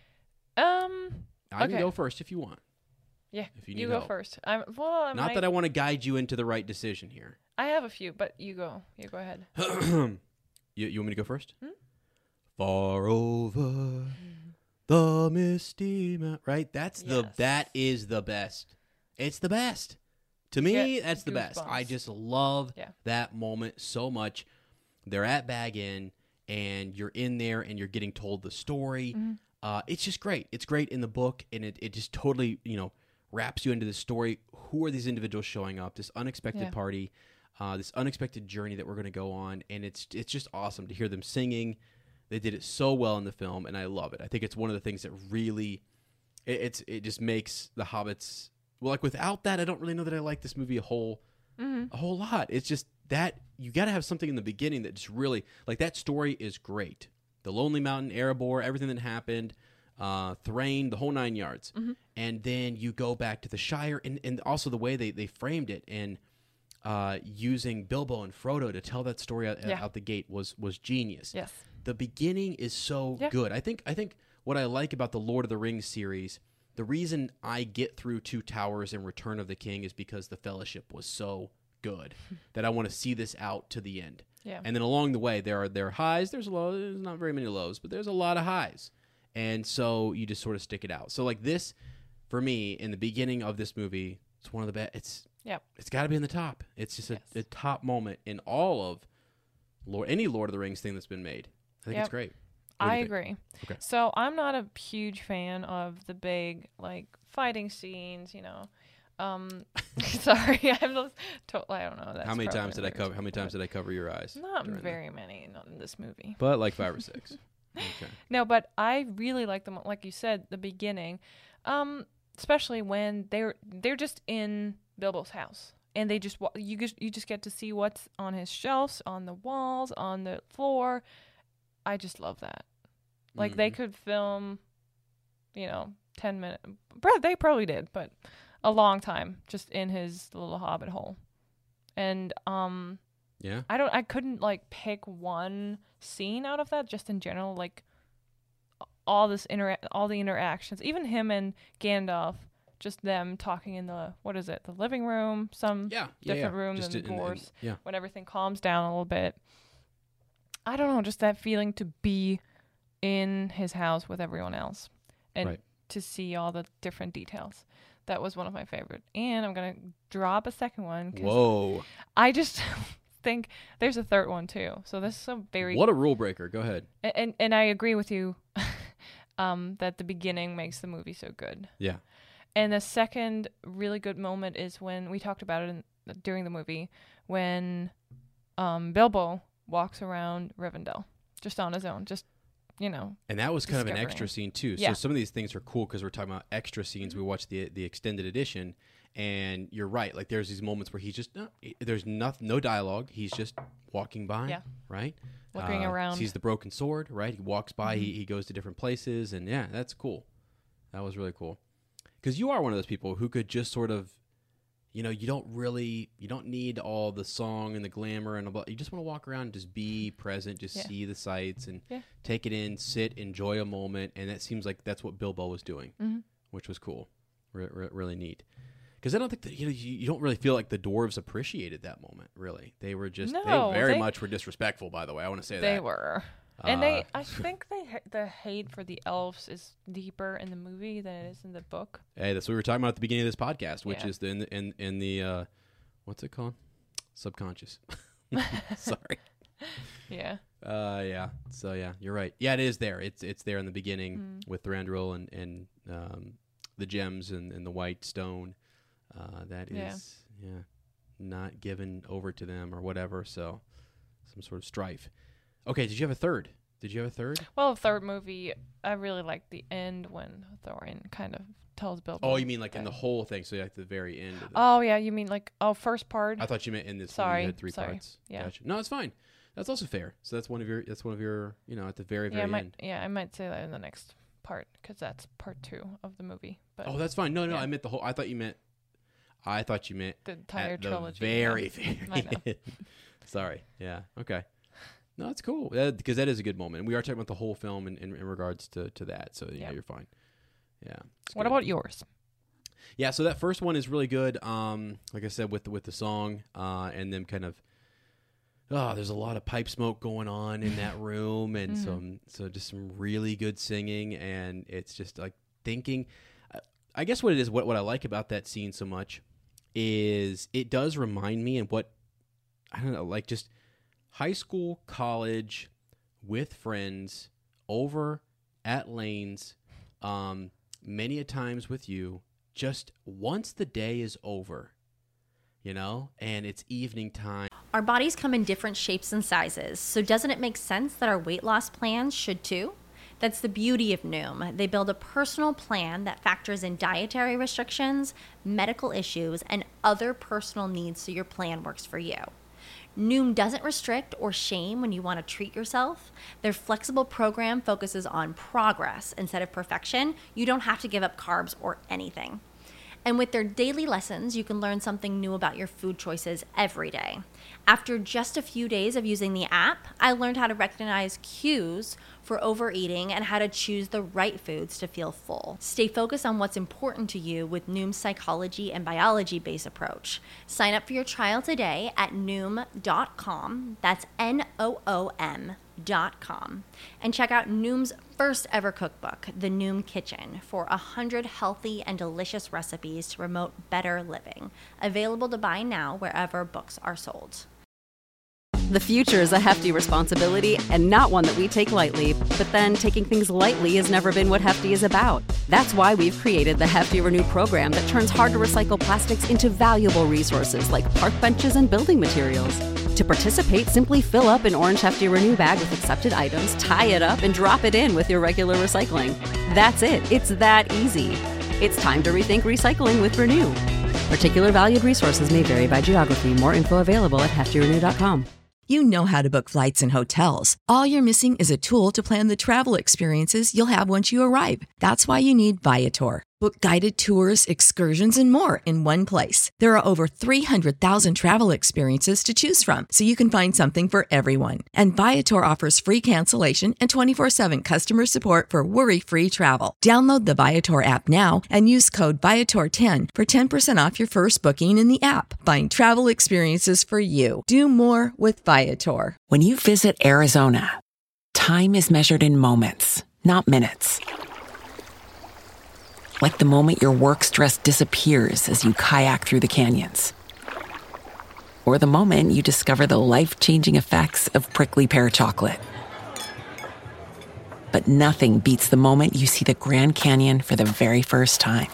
Um. I okay. can go first if you want. Yeah. If you need you go help. first. I'm well. I Not might, that I want to guide you into the right decision here. I have a few, but you go. You go ahead. you you want me to go first? Hmm? Far over the misty mountain. Right? That's the Yes. that is the best. It's the best. To me, Get that's the best. I goosebumps. just love Yeah. that moment so much. They're at Bag Inn, and you're in there, and you're getting told the story. Mm-hmm. Uh, it's just great. It's great in the book, and it, it just totally, you know, wraps you into the story. Who are these individuals showing up? This unexpected Yeah. party, uh, this unexpected journey that we're going to go on, and it's it's just awesome to hear them singing. They did it so well in the film, and I love it. I think it's one of the things that really, it, it's it just makes the Hobbits. Well, like without that, I don't really know that I like this movie a whole Mm-hmm. a whole lot. It's just that you got to have something in the beginning that just really like that story is great. The Lonely Mountain, Erebor, everything that happened, uh, Thrain, the whole nine yards. Mm-hmm. And then you go back to the Shire, and, and also the way they, they framed it and uh, using Bilbo and Frodo to tell that story out, Yeah. out the gate was was genius. Yes. The beginning is so Yeah. good. I think I think what I like about the Lord of the Rings series, the reason I get through Two Towers and Return of the King is because the Fellowship was so good that I want to see this out to the end. Yeah. And then along the way, there are there are highs. There's a low. There's not very many lows, but there's a lot of highs. And so you just sort of stick it out. So like this, for me, in the beginning of this movie, it's one of the best. It's Yep. it's got to be in the top. It's just Yes. a, a top moment in all of Lord any Lord of the Rings thing that's been made. I think Yep. it's great. What do I you think? agree. Okay. So I'm not a huge fan of the big like fighting scenes. You know, um, sorry, I'm just totally. I don't know. That's How many probably times did I weird, cover? How many times but did I cover your eyes? Not during that? very many. Not in this movie. But like five or six. Okay. No, but I really like them. Like you said, the beginning, um, especially when they're they're just in Bilbo's house, and they just wa- you just you just get to see what's on his shelves, on the walls, on the floor. I just love that. Like they Mhm. could film, you know, ten minutes. Bro, they probably did, but a long time just in his little hobbit hole. And um, Yeah. I don't. I couldn't like pick one scene out of that. Just in general, like all this intera- all the interactions, even him and Gandalf, just them talking in the what is it, the living room, some Yeah. Yeah. different yeah. room Just than the in- in- dwarves. yeah. When everything calms down a little bit. I don't know, just that feeling to be in his house with everyone else and Right. to see all the different details. That was one of my favorite. And I'm going to drop a second one because Whoa. I just think there's a third one too. So this is a very What a rule breaker. Go ahead. and and, and I agree with you um, that the beginning makes the movie so good. Yeah. And the second really good moment is when we talked about it in, during the movie when um, Bilbo walks around Rivendell just on his own, just you know. And that was kind of an Discovering. extra scene too. Yeah. So some of these things are cool because we're talking about extra scenes. We watched the the extended edition, and you're right. Like there's these moments where he's just no, there's nothing, no dialogue. He's just walking by, Yeah. right? Looking Uh, around. Sees the broken sword, right? He walks by. Mm-hmm. He he goes to different places, and yeah, that's cool. That was really cool. Because you are one of those people who could just sort of, you know, you don't really, you don't need all the song and the glamour and all. You just want to walk around and just be present, just Yeah. see the sights and Yeah. take it in, sit, enjoy a moment. And that seems like that's what Bilbo was doing, Mhm. which was cool, re- re- really neat. Because I don't think that, you know, you, you don't really feel like the dwarves appreciated that moment. Really, they were just No, they very they- much were disrespectful. By the way, I want to say They that were. And they, Uh, I think they ha- the hate for the elves is deeper in the movie than it is in the book. Hey, that's what we were talking about at the beginning of this podcast, which Yeah. is the, in the in in the uh, what's it called? Subconscious. Sorry. Yeah. Uh, yeah. So yeah, you're right. Yeah, it is there. It's it's there in the beginning Mm. with Thranduil and and um, the gems and, and the white stone. Uh, that Yeah. is yeah, not given over to them or whatever. So some sort of strife. Okay, did you have a third? Did you have a third? Well, the third movie, I really liked the end when Thorin kind of tells Bilbo. Oh, you mean like in the that- whole thing? So at the very end. Of the, Oh yeah, you mean like oh first part? I thought you meant in this. Sorry, one you had three sorry. parts. Yeah. Gotcha. No, it's fine. That's also fair. So that's one of your. That's one of your. You know, at the very yeah, very I might, end. yeah, I might say that in the next part because that's part two of the movie. But Oh, that's fine. No, no, yeah. I meant the whole. I thought you meant. I thought you meant the entire at the trilogy. very, yeah. very I know. end. Sorry. Yeah. Okay. No, that's cool because that is a good moment. We are talking about the whole film in, in, in regards to, to that. So yeah, Yep. you're fine. Yeah. it's What good. about yours? Yeah. So that first one is really good. Um, like I said, with the, with the song, uh, and them kind of. Oh, there's a lot of pipe smoke going on in that room, and Mhm. some so just some really good singing, and it's just like thinking. I guess what it is, what what I like about that scene so much, is it does remind me, and what I don't know, like just high school, college, with friends, over at Lane's, um, many a times with you. Just once the day is over, you know, and it's evening time. Our bodies come in different shapes and sizes, so doesn't it make sense that our weight loss plans should too? That's the beauty of Noom. They build a personal plan that factors in dietary restrictions, medical issues, and other personal needs so your plan works for you. Noom doesn't restrict or shame when you want to treat yourself. Their flexible program focuses on progress instead of perfection. You don't have to give up carbs or anything. And with their daily lessons, you can learn something new about your food choices every day. After just a few days of using the app, I learned how to recognize cues for overeating and how to choose the right foods to feel full. Stay focused on what's important to you with Noom's psychology and biology-based approach. Sign up for your trial today at noom dot com. That's N O O M dot com. And check out Noom's first ever cookbook, The Noom Kitchen, for one hundred healthy and delicious recipes to promote better living. Available to buy now wherever books are sold. The future is a hefty responsibility and not one that we take lightly. But then taking things lightly has never been what Hefty is about. That's why we've created the Hefty Renew program that turns hard-to-recycle plastics into valuable resources like park benches and building materials. To participate, simply fill up an orange Hefty Renew bag with accepted items, tie it up, and drop it in with your regular recycling. That's it. It's that easy. It's time to rethink recycling with Renew. Particular valued resources may vary by geography. More info available at hefty renew dot com. You know how to book flights and hotels. All you're missing is a tool to plan the travel experiences you'll have once you arrive. That's why you need Viator. Book guided tours, excursions, and more in one place. There are over three hundred thousand travel experiences to choose from, so you can find something for everyone. And Viator offers free cancellation and twenty-four seven customer support for worry-free travel. Download the Viator app now and use code Viator ten for ten percent off your first booking in the app. Find travel experiences for you. Do more with Viator. When you visit Arizona, time is measured in moments, not minutes. Like the moment your work stress disappears as you kayak through the canyons. Or the moment you discover the life-changing effects of prickly pear chocolate. But nothing beats the moment you see the Grand Canyon for the very first time.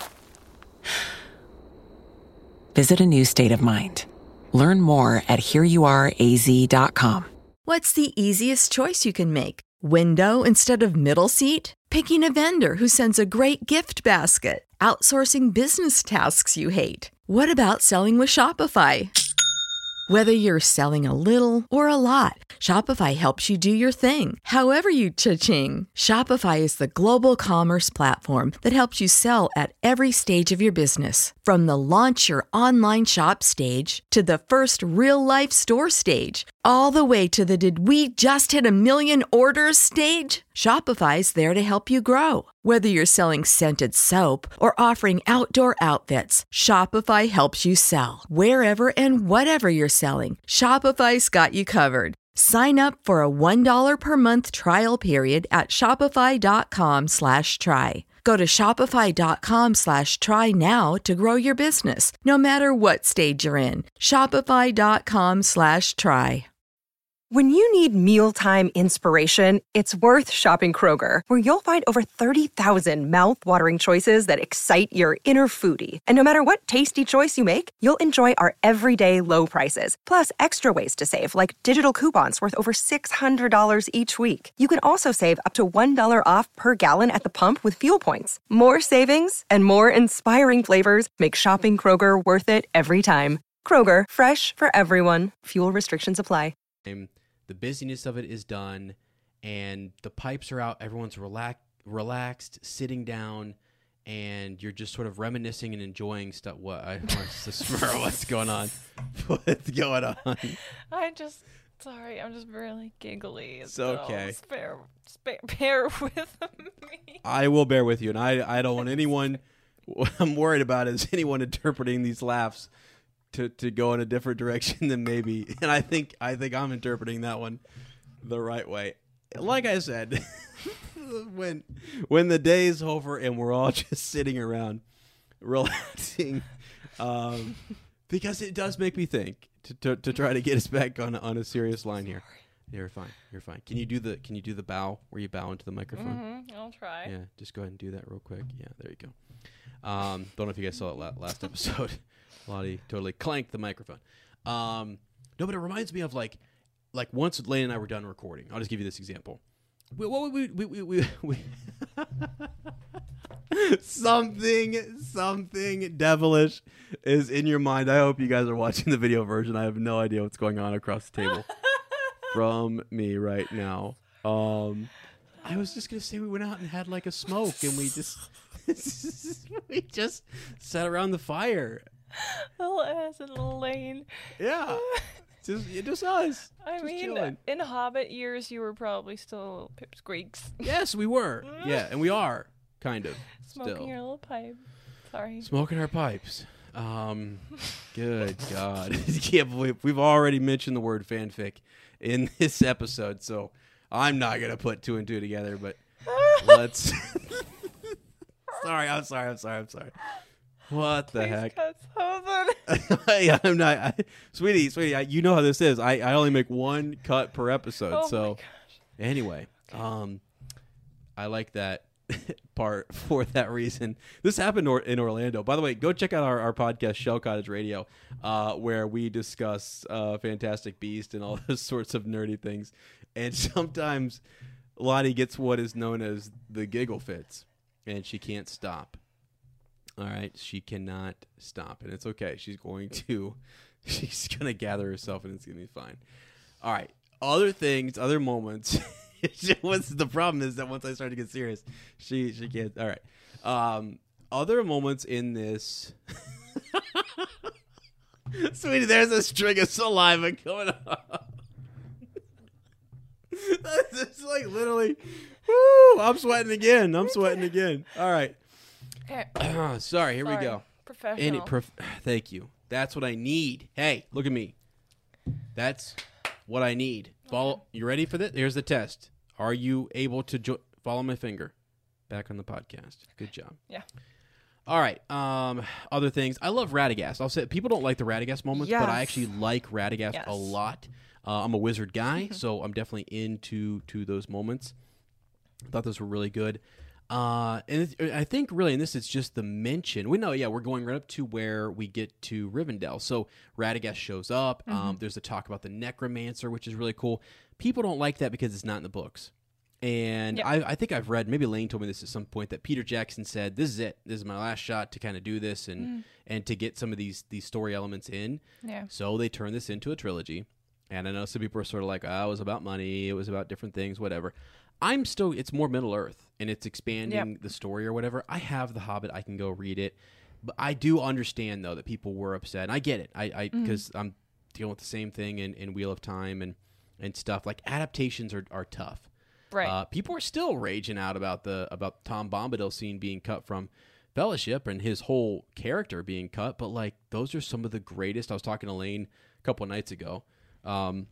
Visit a new state of mind. Learn more at here you are a z dot com. What's the easiest choice you can make? Window instead of middle seat? Picking a vendor who sends a great gift basket? Outsourcing business tasks you hate? What about selling with Shopify? Whether you're selling a little or a lot, Shopify helps you do your thing, however you cha-ching. Shopify is the global commerce platform that helps you sell at every stage of your business. From the launch your online shop stage to the first real-life store stage, all the way to the did we just hit a million orders stage. Shopify's there to help you grow. Whether you're selling scented soap or offering outdoor outfits, Shopify helps you sell. Wherever and whatever you're selling, Shopify's got you covered. Sign up for a one dollar per month trial period at shopify.com slash try. Go to shopify.com slash try now to grow your business, no matter what stage you're in. Shopify.com slash try. When you need mealtime inspiration, it's worth shopping Kroger, where you'll find over thirty thousand mouth-watering choices that excite your inner foodie. And no matter what tasty choice you make, you'll enjoy our everyday low prices, plus extra ways to save, like digital coupons worth over six hundred dollars each week. You can also save up to one dollar off per gallon at the pump with fuel points. More savings and more inspiring flavors make shopping Kroger worth it every time. Kroger, fresh for everyone. Fuel restrictions apply. The busyness of it is done, and the pipes are out. Everyone's relax, relaxed, sitting down, and you're just sort of reminiscing and enjoying stuff. What? I, what's the smell? What's going on? What's going on? I just, sorry, I'm just really giggly. It's so okay. Spare, spare, bear with me. I will bear with you, and I, I don't want anyone. What I'm worried about is anyone interpreting these laughs To, to go in a different direction than maybe, and I think I think I'm interpreting that one the right way. Like I said, when when the day is over and we're all just sitting around relaxing, um, because it does make me think to, to to try to get us back on on a serious line here. You're fine. You're fine. Can you do the Can you do the bow where you bow into the microphone? Mm-hmm. I'll try. Yeah, just go ahead and do that real quick. Yeah, there you go. Um, don't know if you guys saw it la- last episode. Lottie totally clanked the microphone. Um, no, but it reminds me of like, like once Lane and I were done recording. I'll just give you this example. We, what we we we, we, we something something devilish is in your mind. I hope you guys are watching the video version. I have no idea what's going on across the table from me right now. Um, I was just gonna say we went out and had like a smoke, and we just we just sat around the fire. Little ass and little Lane. Yeah. just, just us. I just mean, chilling. in Hobbit years, you were probably still pipsqueaks. Yes, we were. Yeah, and we are, kind of. Smoking still. your little pipe. Sorry. Smoking our pipes. Um, good God. I can't believe we've already mentioned the word fanfic in this episode, so I'm not going to put two and two together, but let's... sorry, I'm sorry, I'm sorry, I'm sorry. What the Please heck? cut something. I, I'm not, I, sweetie, sweetie. I, you know how this is. I, I only make one cut per episode. Oh my so gosh. anyway, um, I like that part for that reason. This happened or, in Orlando. By the way, go check out our, our podcast, Shell Cottage Radio, uh, where we discuss uh, Fantastic Beast and all those sorts of nerdy things. And sometimes Lottie gets what is known as the giggle fits, and she can't stop. All right, she cannot stop, and it's okay. She's going to, she's going to gather herself, and it's going to be fine. All right, other things, other moments. What's the problem is that once I start to get serious, she she can't. All right, um, other moments in this. Sweetie, there's a string of saliva coming up. It's like literally, woo, I'm sweating again. I'm sweating again. All right. Okay. Sorry, here Sorry. we go. Professional. Any prof- Thank you. That's what I need. Hey, look at me. That's what I need. Follow. You ready for this? Here's the test. Are you able to jo- follow my finger? Back on the podcast. Good job. Yeah. All right. Um, other things. I love Radagast. I'll say people don't like the Radagast moments, but I Yes. actually like Radagast Yes. a lot. Uh, I'm a wizard guy, so I'm definitely into to those moments. I thought those were really good. Uh, and it, I think really in this, it's just the mention. We know, yeah, we're going right up to where we get to Rivendell. So Radagast shows up. Mm-hmm. Um, there's a talk about the Necromancer, which is really cool. People don't like that because it's not in the books. And Yep. I, I think I've read, maybe Lane told me this at some point, that Peter Jackson said, this is it. This is my last shot to kind of do this and, Mm. and to get some of these, these story elements in. Yeah. So they turned this into a trilogy. And I know some people are sort of like, oh, it was about money. It was about different things, whatever. I'm still, it's more Middle Earth, and it's expanding Yep. the story or whatever. I have The Hobbit. I can go read it. But I do understand, though, that people were upset. And I get it. I Because Mm-hmm. I'm dealing with the same thing in, in Wheel of Time and, and stuff. Like, adaptations are, are tough. Right. Uh, people are still raging out about the about Tom Bombadil scene being cut from Fellowship and his whole character being cut. But, like, those are some of the greatest. I was talking to Lane a couple of nights ago. Um,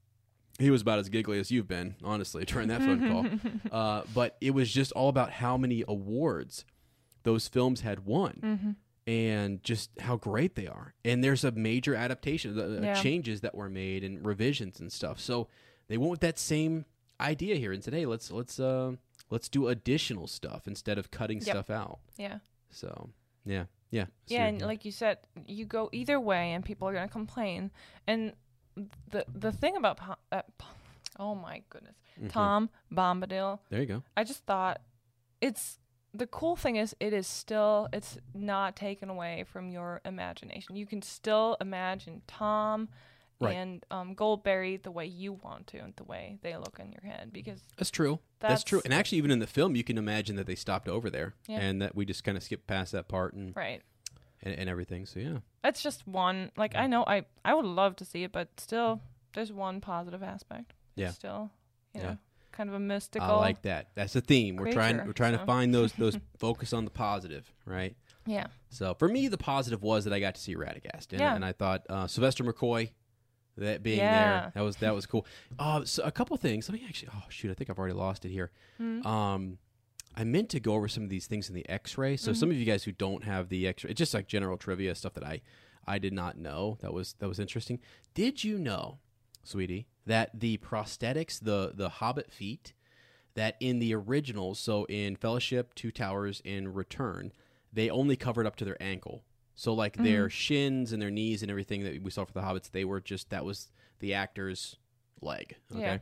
he was about as giggly as you've been, honestly, during that phone call. Uh, but it was just all about how many awards those films had won Mm-hmm. and just how great they are. And there's a major adaptation, the Yeah. changes that were made and revisions and stuff. So they went with that same idea here and said, hey, let's let's uh, let's do additional stuff instead of cutting Yep. stuff out. Yeah. So yeah, yeah, So- Yeah, and like you said, you go either way, and people are gonna complain. And the the thing about Po- uh, Po- oh my goodness, Mhm. Tom Bombadil, There you go. I just thought it's the cool thing is it is still it's not taken away from your imagination. You can still imagine Tom Right. and um, Goldberry the way you want to and the way they look in your head because That's true. That's, true. That's- And actually, even in the film, you can imagine that they stopped over there Yeah. and that we just kind of skipped past that part and, right. and and everything. So yeah, That's just one. Like I know I I would love to see it, but still, there's one positive aspect. Yeah. It's still, you Yeah. know, kind of a mystical. I like that. That's the theme. We're trying. creature, We're trying to so. find those those focus on the positive, right? Yeah. So for me, the positive was that I got to see Radagast, and, Yeah. and I thought uh, Sylvester McCoy, that being Yeah. there, that was that was cool. Uh, so a couple things. Let me actually. Oh shoot, I think I've already lost it here. Mhm. Um, I meant to go over some of these things in the X-ray. So Mm-hmm. some of you guys who don't have the X-ray, it's just like general trivia stuff that I I did not know. That was that was interesting. Did you know, sweetie, that the prosthetics, the the Hobbit feet, that in the originals, so in Fellowship, Two Towers, and Return, they only covered up to their ankle. So like Mm-hmm. their shins and their knees and everything that we saw for the Hobbits, they were just that was the actor's leg. Okay. Yeah.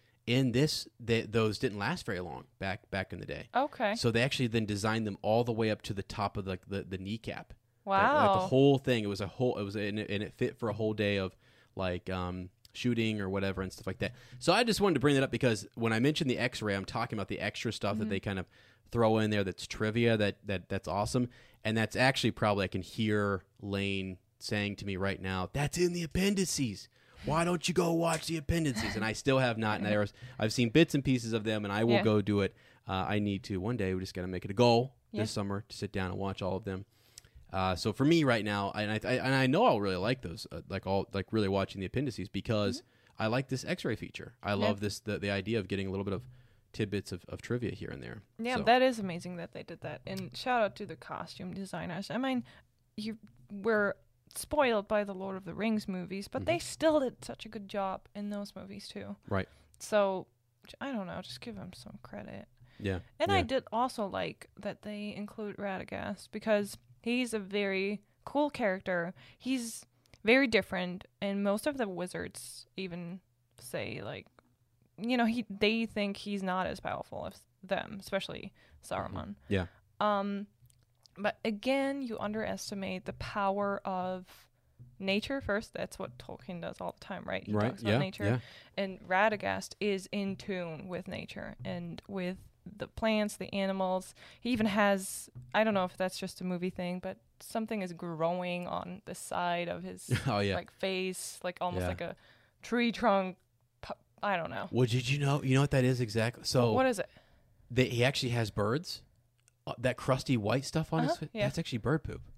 In this, they, those didn't last very long back back in the day. Okay. So they actually then designed them all the way up to the top of like the, the kneecap. Like, Wow. like the whole thing. It was a whole. It was and it, and it fit for a whole day of like um, shooting or whatever and stuff like that. So I just wanted to bring that up because when I mentioned the X-ray, I'm talking about the extra stuff Mm-hmm. that they kind of throw in there. That's trivia. That that that's awesome. And that's actually probably I can hear Lane saying to me right now. That's in the appendices. Why don't you go watch the appendices? And I still have not. And there's, I've seen bits and pieces of them, and I will Yeah. go do it. Uh, I need to. One day, we just got to make it a goal Yeah. this summer to sit down and watch all of them. Uh, so for me right now, and I, I and I know I'll really like those, uh, like all like really watching the appendices because I like this X-ray feature. I love this the the idea of getting a little bit of tidbits of, of trivia here and there. Yeah, So, that is amazing that they did that. And shout out to the costume designers. I mean, you were spoiled by the Lord of the Rings movies, but Mhm. they still did such a good job in those movies too. Right. So, j- I don't know, just give them some credit. Yeah. And yeah. I did also like that they include Radagast because he's a very cool character. He's very different, and most of the wizards even say, like, you know, he they think he's not as powerful as them, especially Saruman. Yeah. Um, but again, you underestimate the power of nature first. That's what Tolkien does all the time, right? He Right. talks about Yeah. nature. Yeah. And Radagast is in tune with nature and with the plants, the animals. He even has, I don't know if that's just a movie thing, but something is growing on the side of his Oh yeah. like face, like almost Yeah. like a tree trunk. pu- I don't know. Well, did you know? You know what that is exactly? So What is it? they, he actually has birds. Uh, that crusty white stuff on his Uh-huh, face. yeah. That's actually bird poop.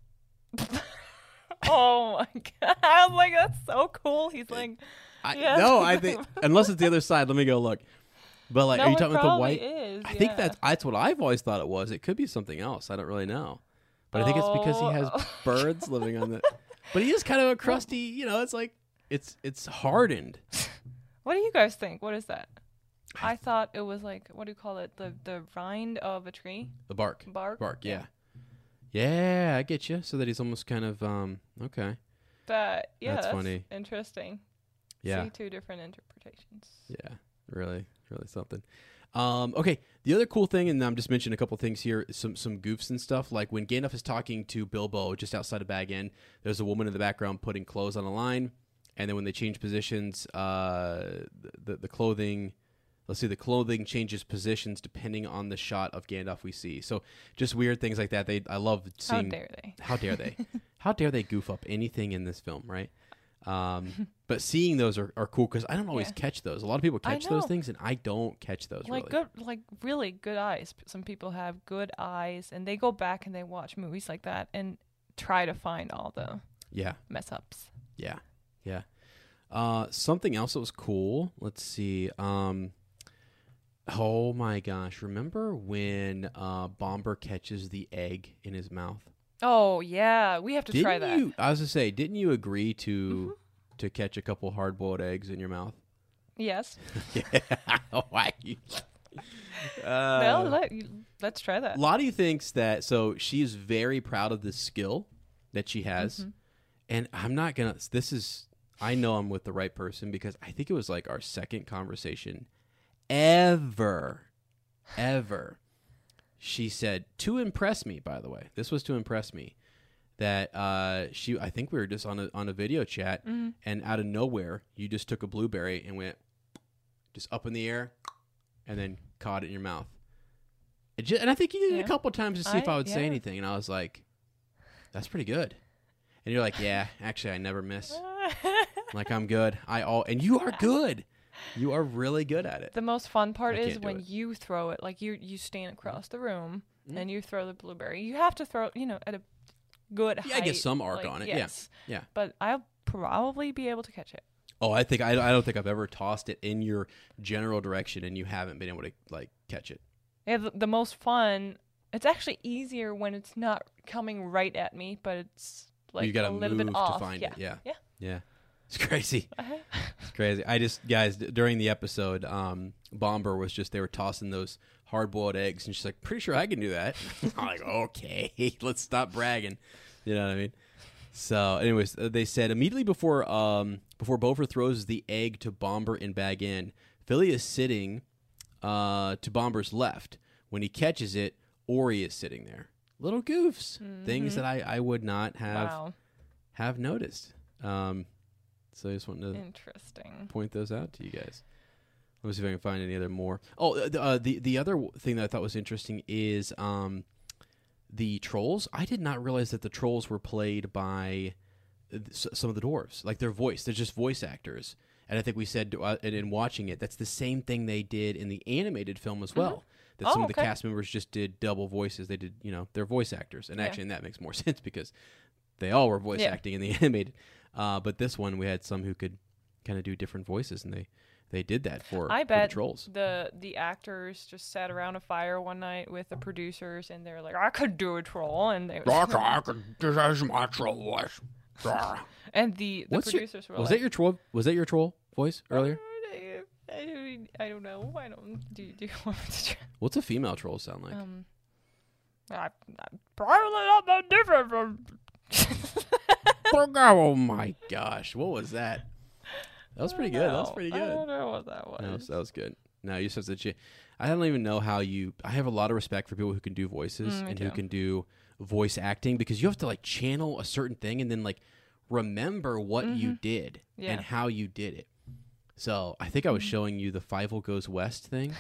Oh my god! I was like, that's so cool. He's like, I, Yeah. No, I think unless it's the other side. Let me go look. But like, no, are you it talking about the probably white? Is, I think yeah. that's that's what I've always thought it was. It could be something else. I don't really know. But I think it's because he has Oh. birds living on the. But he is kind of a crusty. You know, it's like it's it's hardened. What do you guys think? What is that? I thought it was like, what do you call it? The the rind of a tree? The bark. Bark? Bark. Yeah. Yeah, I get you. So that he's almost kind of um. Okay. That yeah, That's that's, funny. interesting. Yeah. See two different interpretations. Yeah, really, really something. Um, okay, the other cool thing, and I'm just mentioning a couple things here, some some goofs and stuff. Like when Gandalf is talking to Bilbo just outside of Bag End, there's a woman in the background putting clothes on a line, and then when they change positions, uh, the the clothing, let's see, the clothing changes positions depending on the shot of Gandalf we see. So just weird things like that. They, I love How seeing. dare they? How dare they? How dare they goof up anything in this film, right? Um, but seeing those are, are cool because I don't always Yeah. catch those. A lot of people I catch those know. things, and I don't catch those Like really. good, like really good eyes. P- Some people have good eyes, and they go back and they watch movies like that and try to find all the Yeah, mess ups. yeah, yeah. Uh, something else that was cool. Let's see. Um, oh my gosh! Remember when uh, Bomber catches the egg in his mouth? Oh yeah, we have to Didn't try that. you? I was gonna say, didn't you agree to to catch a couple hard boiled eggs in your mouth? Yes. Yeah. Why? Uh, well, let, let's try that. Lottie thinks that, so she's very proud of the skill that she has. Mm-hmm. And I'm not going to, this is, I know I'm with the right person because I think it was like our second conversation ever, ever. She said, to impress me, by the way, this was to impress me, that uh, she, I think we were just on a, on a video chat, Mm-hmm. and out of nowhere, you just took a blueberry and went just up in the air and then caught it in your mouth. It ju- and I think you did it Yeah. a couple times to see if I- I would say yeah. anything, and I was like, that's pretty good. And you're like, yeah, actually, I never miss. I'm like, I'm good. I all, and you are good. You are really good at it. The most fun part I is can't do when it. you throw it. Like you, you stand across the room Mm. and you throw the blueberry. You have to throw, you know, at a good Yeah, height. I get some arc like, on it. Yes. Yeah, yeah. But I'll probably be able to catch it. Oh, I think I, I don't think I've ever tossed it in your general direction, and you haven't been able to like catch it. Yeah, the, the most fun. It's actually easier when it's not coming right at me, but it's like you got a to little move bit to off. find yeah. it. Yeah, Yeah. yeah. It's crazy. Uh-huh. It's crazy. I just, guys, d- during the episode, um, Bomber was just, they were tossing those hard-boiled eggs, and she's like, pretty sure I can do that. I'm like, okay, let's stop bragging. You know what I mean? So, anyways, uh, they said immediately before um, before Beaufort throws the egg to Bomber in Bag End, Philly is sitting uh, to Bomber's left. When he catches it, Ori is sitting there. Little goofs. Things that I, I would not have Wow. have noticed. Um, so I just wanted to Interesting. point those out to you guys. Let me see if I can find any other more. Oh, uh, the uh, the, the other w- thing that I thought was interesting is um, the trolls. I did not realize that the trolls were played by uh, s- some of the dwarves. Like their voice, they're just voice actors. And I think we said uh, and in watching it, that's the same thing they did in the animated film as well. That Oh, some of the okay. cast members just did double voices. They did, you know, they're voice actors. And Yeah. actually, and that makes more sense because they all were voice Yeah. acting in the animated. Uh, but this one, we had some who could kind of do different voices, and they they did that for, I for bet the trolls. the the actors just sat around a fire one night with the producers, and they're like, "I could do a troll," and they I could, this is my troll voice. and the the What's your- producers were was like, that your troll? Was that your troll voice earlier? I don't, I don't know. I don't. Do, do you want me to try? What's a female troll sound like? Um, I, I'm probably not that different from. Oh my gosh, what was that? That was pretty good. That was pretty I good. don't know what that was. That was, that was good. No, you said that. You, I don't even know how you. I have a lot of respect for people who can do voices Mm, me and who too. can do voice acting because you have to like channel a certain thing and then like remember what you did Yeah. and how you did it. So I think I was showing you the Fievel Goes West thing.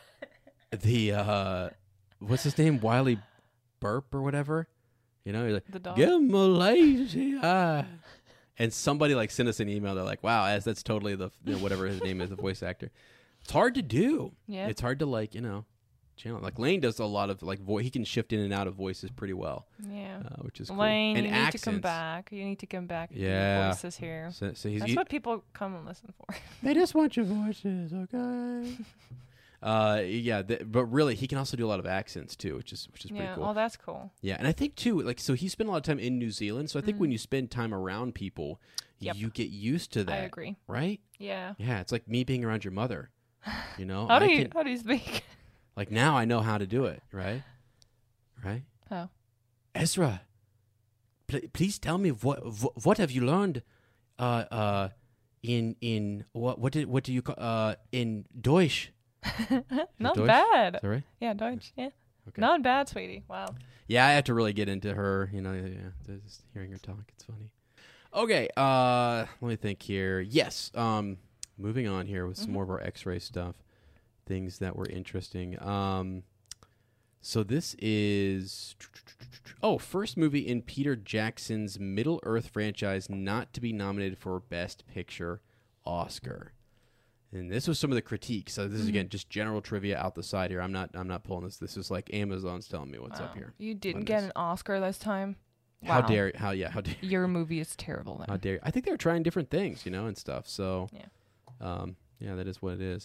the uh, what's his name? Wiley Burp or whatever. You know, you're like, The dog? give him a lazy eye. And somebody like sent us an email. They're like, wow, that's, that's totally the, you know, whatever his name is, the voice actor. It's hard to do. Yeah. It's hard to like, you know, channel. Like Lane does a lot of like voice. He can shift in and out of voices pretty well, Yeah. uh, which is cool. Lane, and you accents. need to come back. You need to come back. and do Yeah. voices here. So, so he's, That's he- what people come and listen for. they just want your voices, okay? uh, yeah, th- but really, he can also do a lot of accents too, which is which is pretty Yeah. cool. Oh, that's cool. Yeah, and I think too, like, so he spent a lot of time in New Zealand. So I think when you spend time around people, Mm. Yep. you get used to that. I agree. Right? Yeah. Yeah, it's like me being around your mother. You know, How do I you can- how do you speak? like now I know how to do it. Right? Right? Oh. Ezra, pl- please tell me what wh- what have you learned? Uh, uh, in in what what did what do you call uh in Deutsch? Not Deutsch? bad. Is that right? Yeah, Deutsch. Yeah. Okay. Not bad, sweetie. Wow. Yeah, I have to really get into her. You know, yeah, just hearing her talk, it's funny. Okay, uh, let me think here. Yes, um, moving on here with some Mm-hmm. more of our X-ray stuff, things that were interesting. Um, so this is oh, first movie in Peter Jackson's Middle Earth franchise not to be nominated for Best Picture Oscar. And this was some of the critiques. So this is again just general trivia out the side here. I'm not I'm not pulling this. This is like Amazon's telling me what's up Wow. here. You didn't on get this. an Oscar this time. How Wow. dare how yeah how dare Your movie is terrible. Then. how dare I think they were trying different things, you know, and stuff. So Yeah. um, yeah, that is what it is.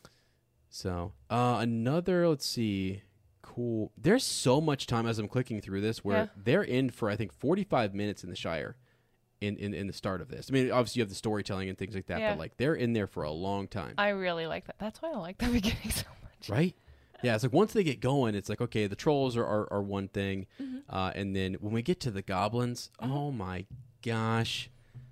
So uh, another, let's see, cool. There's so much time as I'm clicking through this where Yeah. they're in for I think forty-five minutes in the Shire, in, in in the start of this. I mean, obviously you have the storytelling and things like that, Yeah. but like they're in there for a long time, I really like that. That's why I like the beginning so much. right? Yeah, it's like once they get going, it's like okay, the trolls are are, are one thing, Mm-hmm. uh, and then when we get to the goblins, oh my gosh.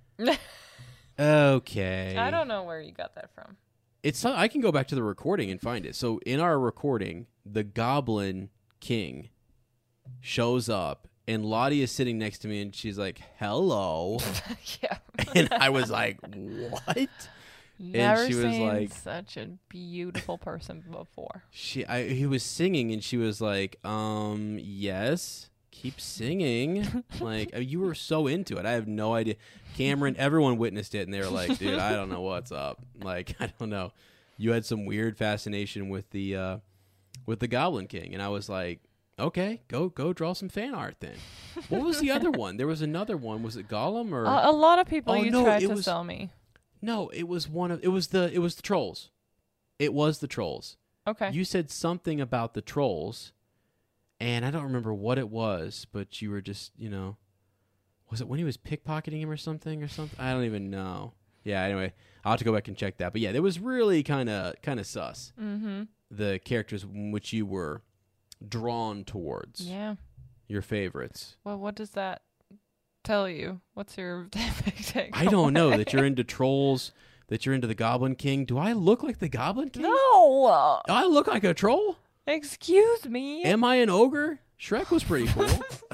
Okay. I don't know where you got that from. It's I can go back to the recording and find it. So in our recording, the Goblin King shows up, and Lottie is sitting next to me, and she's like, "Hello," Yeah. and I was like, "What?" Never she was seen like- such a beautiful person before. She, I, he was singing, and she was like, "Um, yes, keep singing." Like you were so into it. I have no idea. Cameron, everyone witnessed it, and they were like, "Dude, I don't know what's up." Like I don't know. You had some weird fascination with the uh, with the Goblin King, and I was like, "Okay, go go draw some fan art then." What was the other one? There was another one. Was it Gollum or Uh, a lot of people Oh, you no, tried it to was- sell me. no? It was one of it was the it was the trolls. It was the trolls. Okay. You said something about the trolls, and I don't remember what it was, but you were just, you know, was it when he was pickpocketing him or something or something? I don't even know. Yeah, anyway, I'll have to go back and check that. But yeah, it was really kind of kind of sus. Mm-hmm. The characters in which you were drawn towards, Yeah. your favorites. Well, what does that tell you? What's your take? I don't know that you're into trolls, that you're into the Goblin King. Do I look like the Goblin King? No. Do I look like a troll? Excuse me. Am I an ogre? Shrek was pretty cool.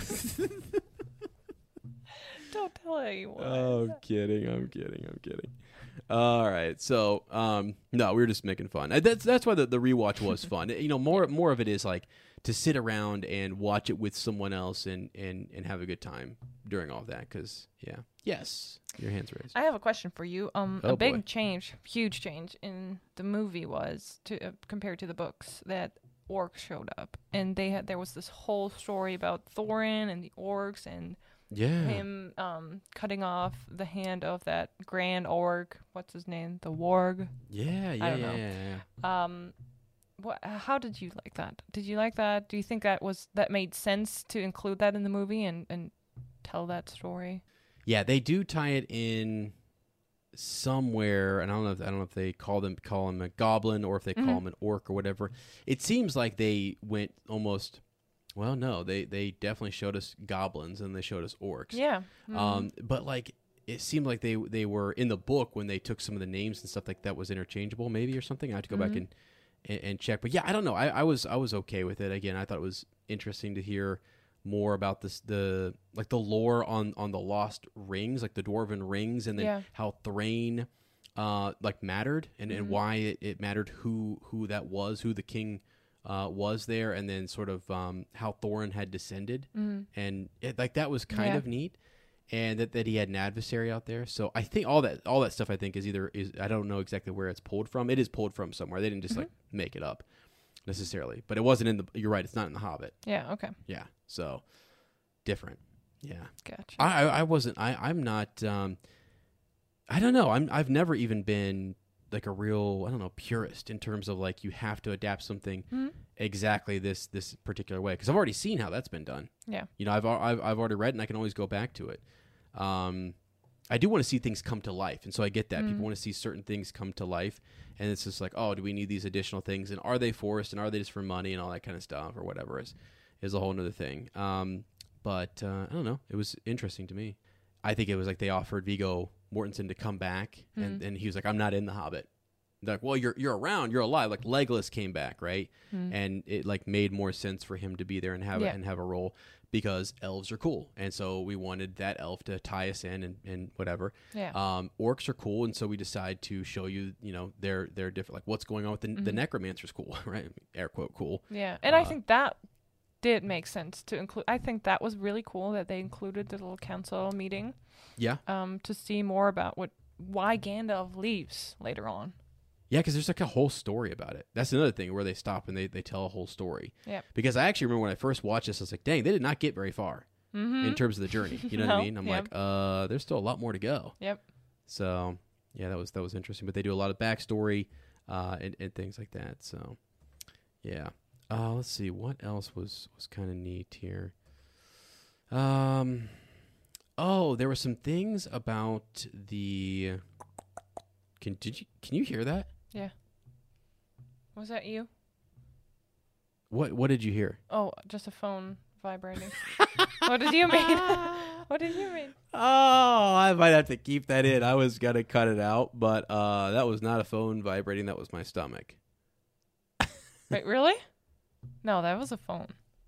Don't tell anyone. Oh, I'm kidding. I'm kidding. I'm kidding. All right. So, um, no, we were just making fun. Uh, That's that's why the, the rewatch was fun. You know, more more of it is like to sit around and watch it with someone else and and, and have a good time during all that. Because yeah, yes, your hands raised. I have a question for you. Um, Oh, a big boy. change, huge change in the movie was to uh, compared to the books that orcs showed up, and they had there was this whole story about Thorin and the orcs, and Yeah. Him um, cutting off the hand of that grand orc. What's his name? The warg. Yeah, yeah, I don't yeah, know. yeah, yeah. Um, what? How did you like that? Did you like that? Do you think that was that made sense to include that in the movie and, and tell that story? Yeah, they do tie it in somewhere, and I don't know. If, I don't know if they call them call him a goblin or if they Mhm. call him an orc or whatever. It seems like they went almost. Well, no, they they definitely showed us goblins and they showed us orcs. Yeah. Mhm. Um, but like it seemed like they they were in the book when they took some of the names and stuff like that was interchangeable, maybe or something. I have to go back Mhm. and, and and check. But yeah, I don't know. I, I was I was okay with it. Again, I thought it was interesting to hear more about this the like the lore on on the lost rings, like the dwarven rings, and then Yeah. how Thrain uh like mattered and, and Mhm. why it, it mattered who who that was, who the king uh was there, and then sort of um how Thorin had descended. Mhm. And it, like that was kind Yeah. of neat, and that, that he had an adversary out there. So I think all that all that stuff I think is either is I don't know exactly where it's pulled from. It is pulled from somewhere. They didn't just Mhm. like make it up necessarily, but it wasn't in the. You're right. It's not in the Hobbit. Yeah. Okay. Yeah. So different. Yeah. Gotcha. I I, I wasn't. I I'm not. Um, I don't know. I'm I've never even been like a real I don't know purist in terms of like you have to adapt something Mhm. exactly this this particular way because I've already seen how that's been done. Yeah. You know, I've al- I've, I've already read and I can always go back to it. Um, I do want to see things come to life, and so I get that Mm. people want to see certain things come to life, and it's just like, oh, do we need these additional things, and are they forced, and are they just for money, and all that kind of stuff, or whatever is is a whole other thing. Um, but uh, I don't know. It was interesting to me. I think it was like they offered Viggo Mortensen to come back, and, Mhm. and he was like, I'm not in The Hobbit. They're like, well, you're you're around, you're alive. Like Legolas came back, right? Mhm. And it like made more sense for him to be there and have Yeah. and have a role because elves are cool, and so we wanted that elf to tie us in and, and whatever. Yeah. Um, orcs are cool, and so we decide to show you, you know, they're they're different. Like what's going on with the, the Mhm. necromancer's cool, right? Air quote cool. Yeah, and I Uh, think that did make sense to include. I think that was really cool that they included the little council meeting Yeah, um, to see more about what why Gandalf leaves later on. yeah, because there's like a whole story about it. That's another thing where they stop and they, they tell a whole story. Yep. Because I actually remember when I first watched this, I was like, dang, they did not get very far Mm-hmm. in terms of the journey. You know what I No, mean? I'm yep. like, uh, there's still a lot more to go. Yep. So yeah, that was that was interesting. But they do a lot of backstory uh, and, and things like that. So yeah. Uh, let's see what else was was kind of neat here. Um, oh, there were some things about the. Can did you can you hear that? Yeah. Was that you? What what did you hear? Oh, just a phone vibrating. What did you mean? What did you mean? Oh, I might have to keep that in. I was gonna cut it out, but uh, that was not a phone vibrating. That was my stomach. Wait, really? No, that was a phone.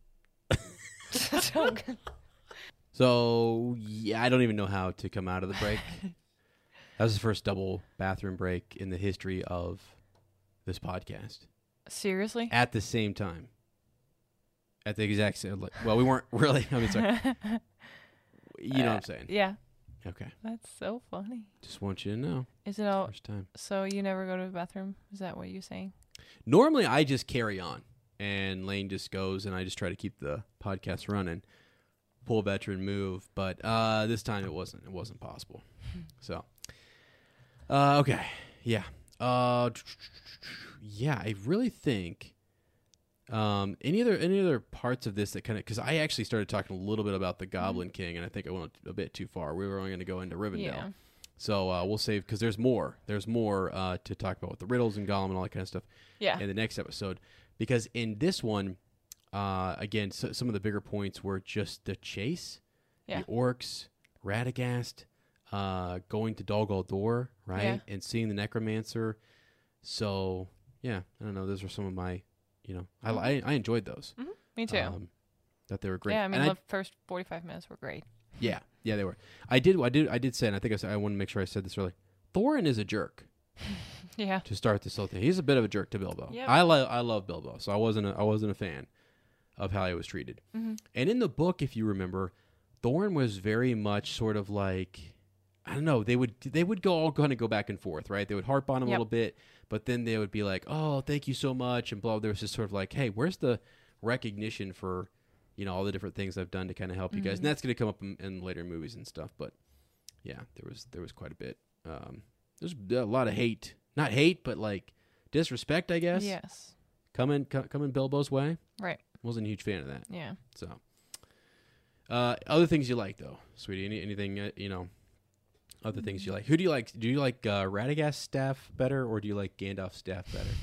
So good. So yeah, I don't even know how to come out of the break. That was the first double bathroom break in the history of this podcast. Seriously? At the same time, at the exact same. Like, well, we weren't really. I mean, sorry. You know what I'm saying? Yeah. Okay. That's so funny. Just want you to know. Is it all? First time. So you never go to the bathroom? Is that what you're saying? Normally, I just carry on, and Lane just goes, and I just try to keep the podcast running, pull veteran move. But uh, this time, it wasn't. It wasn't possible. So, uh, okay, yeah, uh, yeah. I really think um, any other any other parts of this that kind of because I actually started talking a little bit about the Goblin King, and I think I went a bit too far. We were only going to go into Rivendell. Yeah. So uh, we'll save because there's more. There's more uh, to talk about with the riddles and Gollum and all that kind of stuff Yeah. in the next episode. Because in this one, uh, again, so, some of the bigger points were just the chase, Yeah. the orcs, Radagast, uh, going to Dol Guldur, right, Yeah. and seeing the necromancer. So yeah, I don't know. Those were some of my, you know, I I, I enjoyed those. Mhm. Me too. Um, that they were great. Yeah, I mean, And the first forty-five minutes were great. yeah, yeah, they were. I did, I did, I did say, and I think I said, I want to make sure I said this earlier. Thorin is a jerk Yeah. to start this whole thing. He's a bit of a jerk to Bilbo. Yep. I love, I love Bilbo, so I wasn't, a, I wasn't a fan of how he was treated. Mm-hmm. And in the book, if you remember, Thorin was very much sort of like, I don't know, they would, they would go all kind of go back and forth, right? They would harp on him a Yep. little bit, but then they would be like, oh, thank you so much, and blah. There was just sort of like, hey, where's the recognition for you know, all the different things I've done to kind of help mm-hmm. you guys. And that's going to come up in, in later movies and stuff. But yeah, there was there was quite a bit. Um, there's a lot of hate, not hate, but like disrespect, I guess. Yes. Coming co- coming Bilbo's way. Right. Wasn't a huge fan of that. Yeah. So, uh, other things you like though, sweetie? Any, anything uh, you know? Other mm-hmm. things you like? Who do you like? Do you like uh, Radagast's staff better, or do you like Gandalf's staff better?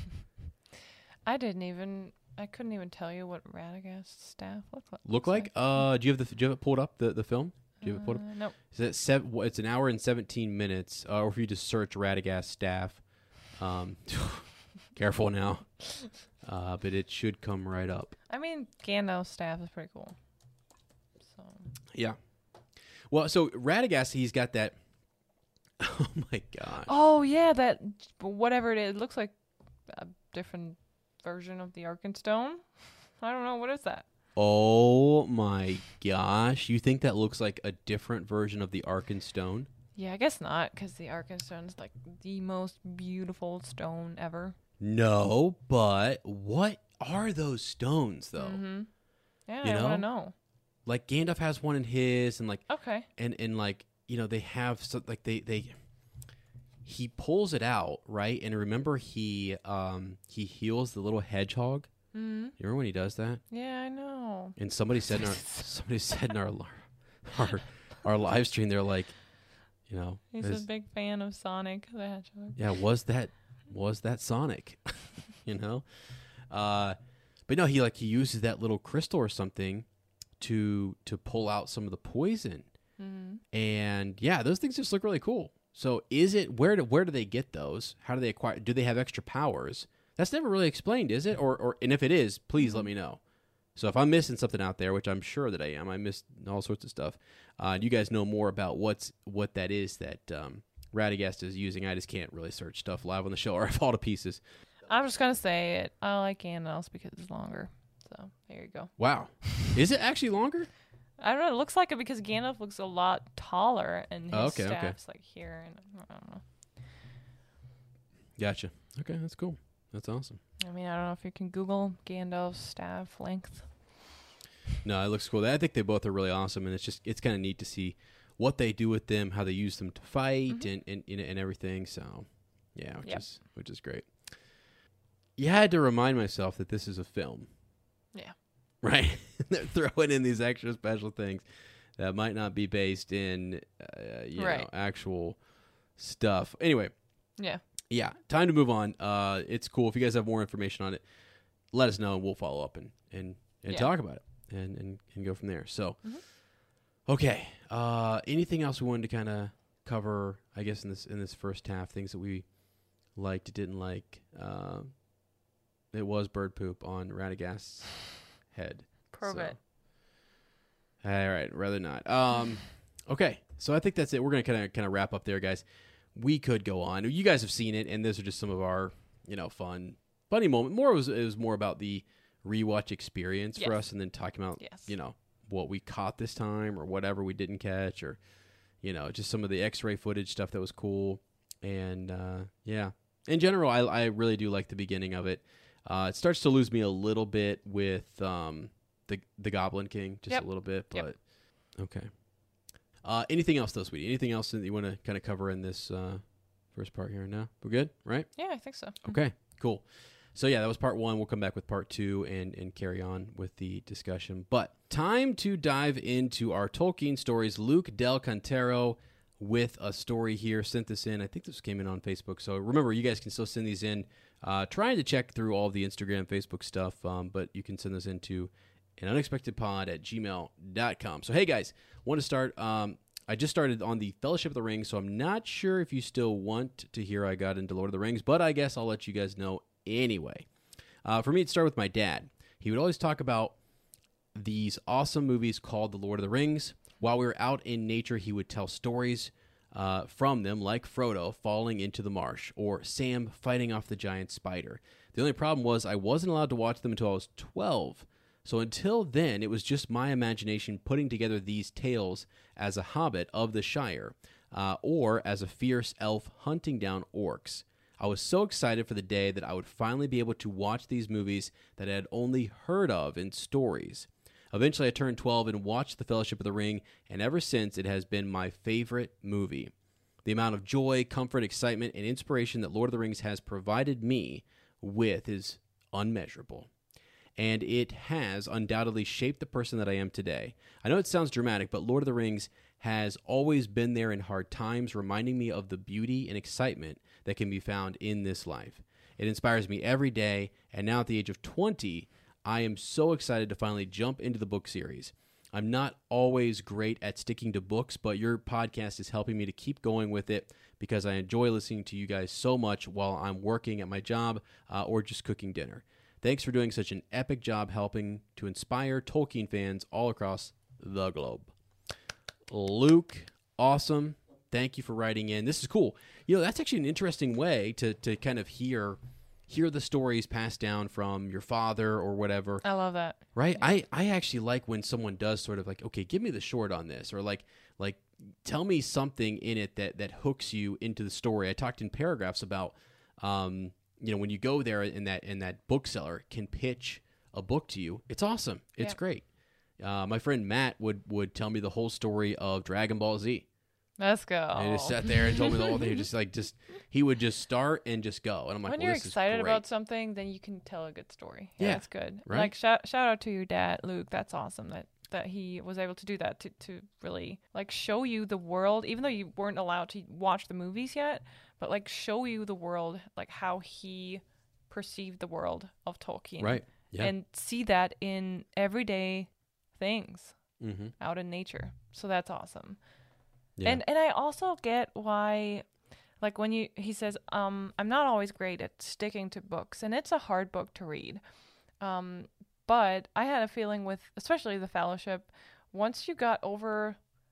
I didn't even. I couldn't even tell you what Radagast's staff looked like. Look like? Uh, do you have the? Do you have it pulled up? The the film? Do you have it pulled up? Uh, nope. Is it seven? It's an hour and seventeen minutes. Uh, or if you just search Radagast's staff, um, careful now. Uh, but it should come right up. I mean, Gandalf's staff is pretty cool. So. Yeah. Well, so Radagast, he's got that. Oh my gosh. Oh yeah, that whatever it is, it looks like a different version of the Arkenstone. I don't know, what is that? Oh my gosh, you think that looks like a different version of the Arkenstone? Yeah, I guess not, because the Arkenstone is like the most beautiful stone ever. No, but what are those stones though? Mm-hmm. Yeah, you I know? want to know. Like Gandalf has one in his, and like okay, and and like. You know, they have so, like they, they he pulls it out, right? And remember he um he heals the little hedgehog. Mm-hmm. You remember when he does that? Yeah, I know. And somebody said in our somebody said in our our our live stream, they're like, you know, he's a big fan of Sonic the Hedgehog. Yeah, was that was that Sonic? You know? Uh but no, he like he uses that little crystal or something to to pull out some of the poison. Mm-hmm. And yeah, those things just look really cool. So is it where do where do they get those? How do they acquire? Do they have extra powers? That's never really explained, is it? Or or and if it is, please let me know. So if I'm missing something out there, which I'm sure that I am, I missed all sorts of stuff. Uh, and you guys know more about what's what that is that um, Radagast is using. I just can't really search stuff live on the show, or I fall to pieces. I'm just gonna say it. I like Gandalf's because it's longer. So there you go. Wow, is it actually longer? I don't know. It looks like it because Gandalf looks a lot taller, and his oh, okay, staff's okay. like here, and I don't know. Gotcha. Okay, that's cool. That's awesome. I mean, I don't know if you can Google Gandalf's staff length. No, it looks cool. I think they both are really awesome, and it's just it's kind of neat to see what they do with them, how they use them to fight, mm-hmm. and, and, and and everything. So, yeah, which yep. is which is great. You had to remind myself that this is a film. Yeah. Right? They're throwing in these extra special things that might not be based in, uh, you right. know, actual stuff. Anyway. Yeah. Yeah. Time to move on. Uh, it's cool. If you guys have more information on it, let us know, and we'll follow up and, and, and yeah. talk about it and, and, and go from there. So, mm-hmm. okay. Uh, anything else we wanted to kind of cover, I guess, in this in this first half, things that we liked, didn't like? Uh, it was bird poop on Radagast's head. Prove so. it. All right, rather not. Um, okay, so I think that's it. We're gonna kind of kind of wrap up there, guys. We could go on. You guys have seen it, and those are just some of our, you know, fun, funny moment. More it was it was more about the rewatch experience yes. for us, and then talking about yes. you know what we caught this time or whatever we didn't catch, or you know just some of the X-ray footage stuff that was cool. And uh, yeah, in general, I I really do like the beginning of it. Uh, it starts to lose me a little bit with um, the the Goblin King, just yep. a little bit, but yep. okay. Uh, anything else, though, sweetie? Anything else that you want to kind of cover in this uh, first part here? No, we're good, right? Yeah, I think so. Okay, cool. So yeah, that was part one. We'll come back with part two and and carry on with the discussion. But time to dive into our Tolkien stories. Luke Del Cantero with a story here. Sent this in. I think this came in on Facebook. So remember, you guys can still send these in. Uh, trying to check through all of the Instagram, Facebook stuff, um, but you can send this into an unexpected pod at gmail dot com. So, hey, guys, want to start. Um, I just started on the Fellowship of the Ring, so I'm not sure if you still want to hear I got into Lord of the Rings, but I guess I'll let you guys know anyway. Uh, for me, it started with my dad. He would always talk about these awesome movies called The Lord of the Rings. While we were out in nature, he would tell stories Uh, from them, like Frodo falling into the marsh or Sam fighting off the giant spider. The only problem was I wasn't allowed to watch them until I was twelve. So until then, it was just my imagination putting together these tales as a hobbit of the Shire uh, or as a fierce elf hunting down orcs. I was so excited for the day that I would finally be able to watch these movies that I had only heard of in stories. Eventually, I turned twelve and watched The Fellowship of the Ring, and ever since, it has been my favorite movie. The amount of joy, comfort, excitement, and inspiration that Lord of the Rings has provided me with is unmeasurable. And it has undoubtedly shaped the person that I am today. I know it sounds dramatic, but Lord of the Rings has always been there in hard times, reminding me of the beauty and excitement that can be found in this life. It inspires me every day, and now at the age of twenty, I am so excited to finally jump into the book series. I'm not always great at sticking to books, but your podcast is helping me to keep going with it because I enjoy listening to you guys so much while I'm working at my job uh, or just cooking dinner. Thanks for doing such an epic job helping to inspire Tolkien fans all across the globe. Luke, awesome. Thank you for writing in. This is cool. You know, that's actually an interesting way to to kind of hear hear the stories passed down from your father or whatever. I love that. Right? I, I actually like when someone does sort of like, okay, give me the short on this, or like like tell me something in it that, that hooks you into the story. I talked in paragraphs about um, you know, when you go there and that and that bookseller can pitch a book to you, it's awesome. It's Yeah. great. Uh, my friend Matt would, would tell me the whole story of Dragon Ball Z. Let's go. And he just sat there and told me the whole thing. Just like just he would just start and just go. And I'm like, when well, you're this is excited great. about something, then you can tell a good story. Yeah, Yeah, that's good. right? Like shout shout out to your dad, Luke. That's awesome that that he was able to do that to to really like show you the world, even though you weren't allowed to watch the movies yet, but like show you the world, like how he perceived the world of Tolkien. Right. Yeah. And see that in everyday things Mm-hmm. out in nature. So that's awesome. Yeah. And and I also get why, like when you he says, um, I'm not always great at sticking to books, and it's a hard book to read. Um, but I had a feeling with, especially The Fellowship, once you got over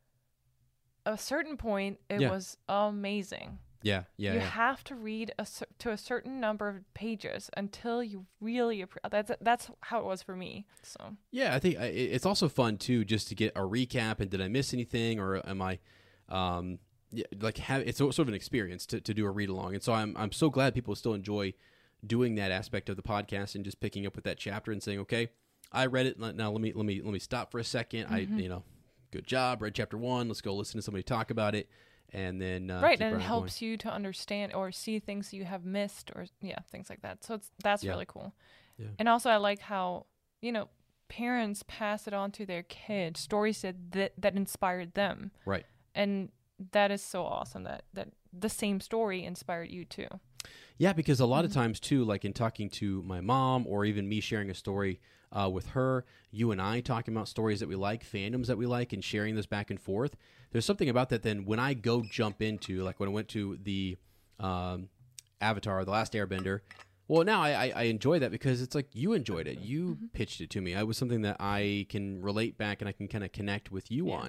a certain point, it Yeah. was amazing. yeah. Yeah. you yeah. have to read a cer- to a certain number of pages until you really appre- that's that's how it was for me. So Yeah, I think I- it- it's also fun too, just to get a recap and did I miss anything or am I, um, yeah, like have it's sort of an experience to, to do a read along, and so I'm I'm so glad people still enjoy doing that aspect of the podcast and just picking up with that chapter and saying, okay, I read it now. Let me let me let me stop for a second. I you know, good job, read chapter one. Let's go listen to somebody talk about it, and then uh, right, keep and it right on helps you to understand or see things you have missed or yeah, things like that. So it's that's Yeah. really cool. Yeah. And also I like how, you know, parents pass it on to their kids, stories that that, that inspired them. Right. And that is so awesome that that the same story inspired you too. Yeah, because a lot of times too, like in talking to my mom or even me sharing a story uh, with her, you and I talking about stories that we like, fandoms that we like, and sharing this back and forth. There's something about that. Then when I go jump into, like when I went to the um, Avatar, The Last Airbender, well, now I, I, I enjoy that because it's like you enjoyed it. You pitched it to me. It was something that I can relate back and I can kind of connect with you Yeah. on.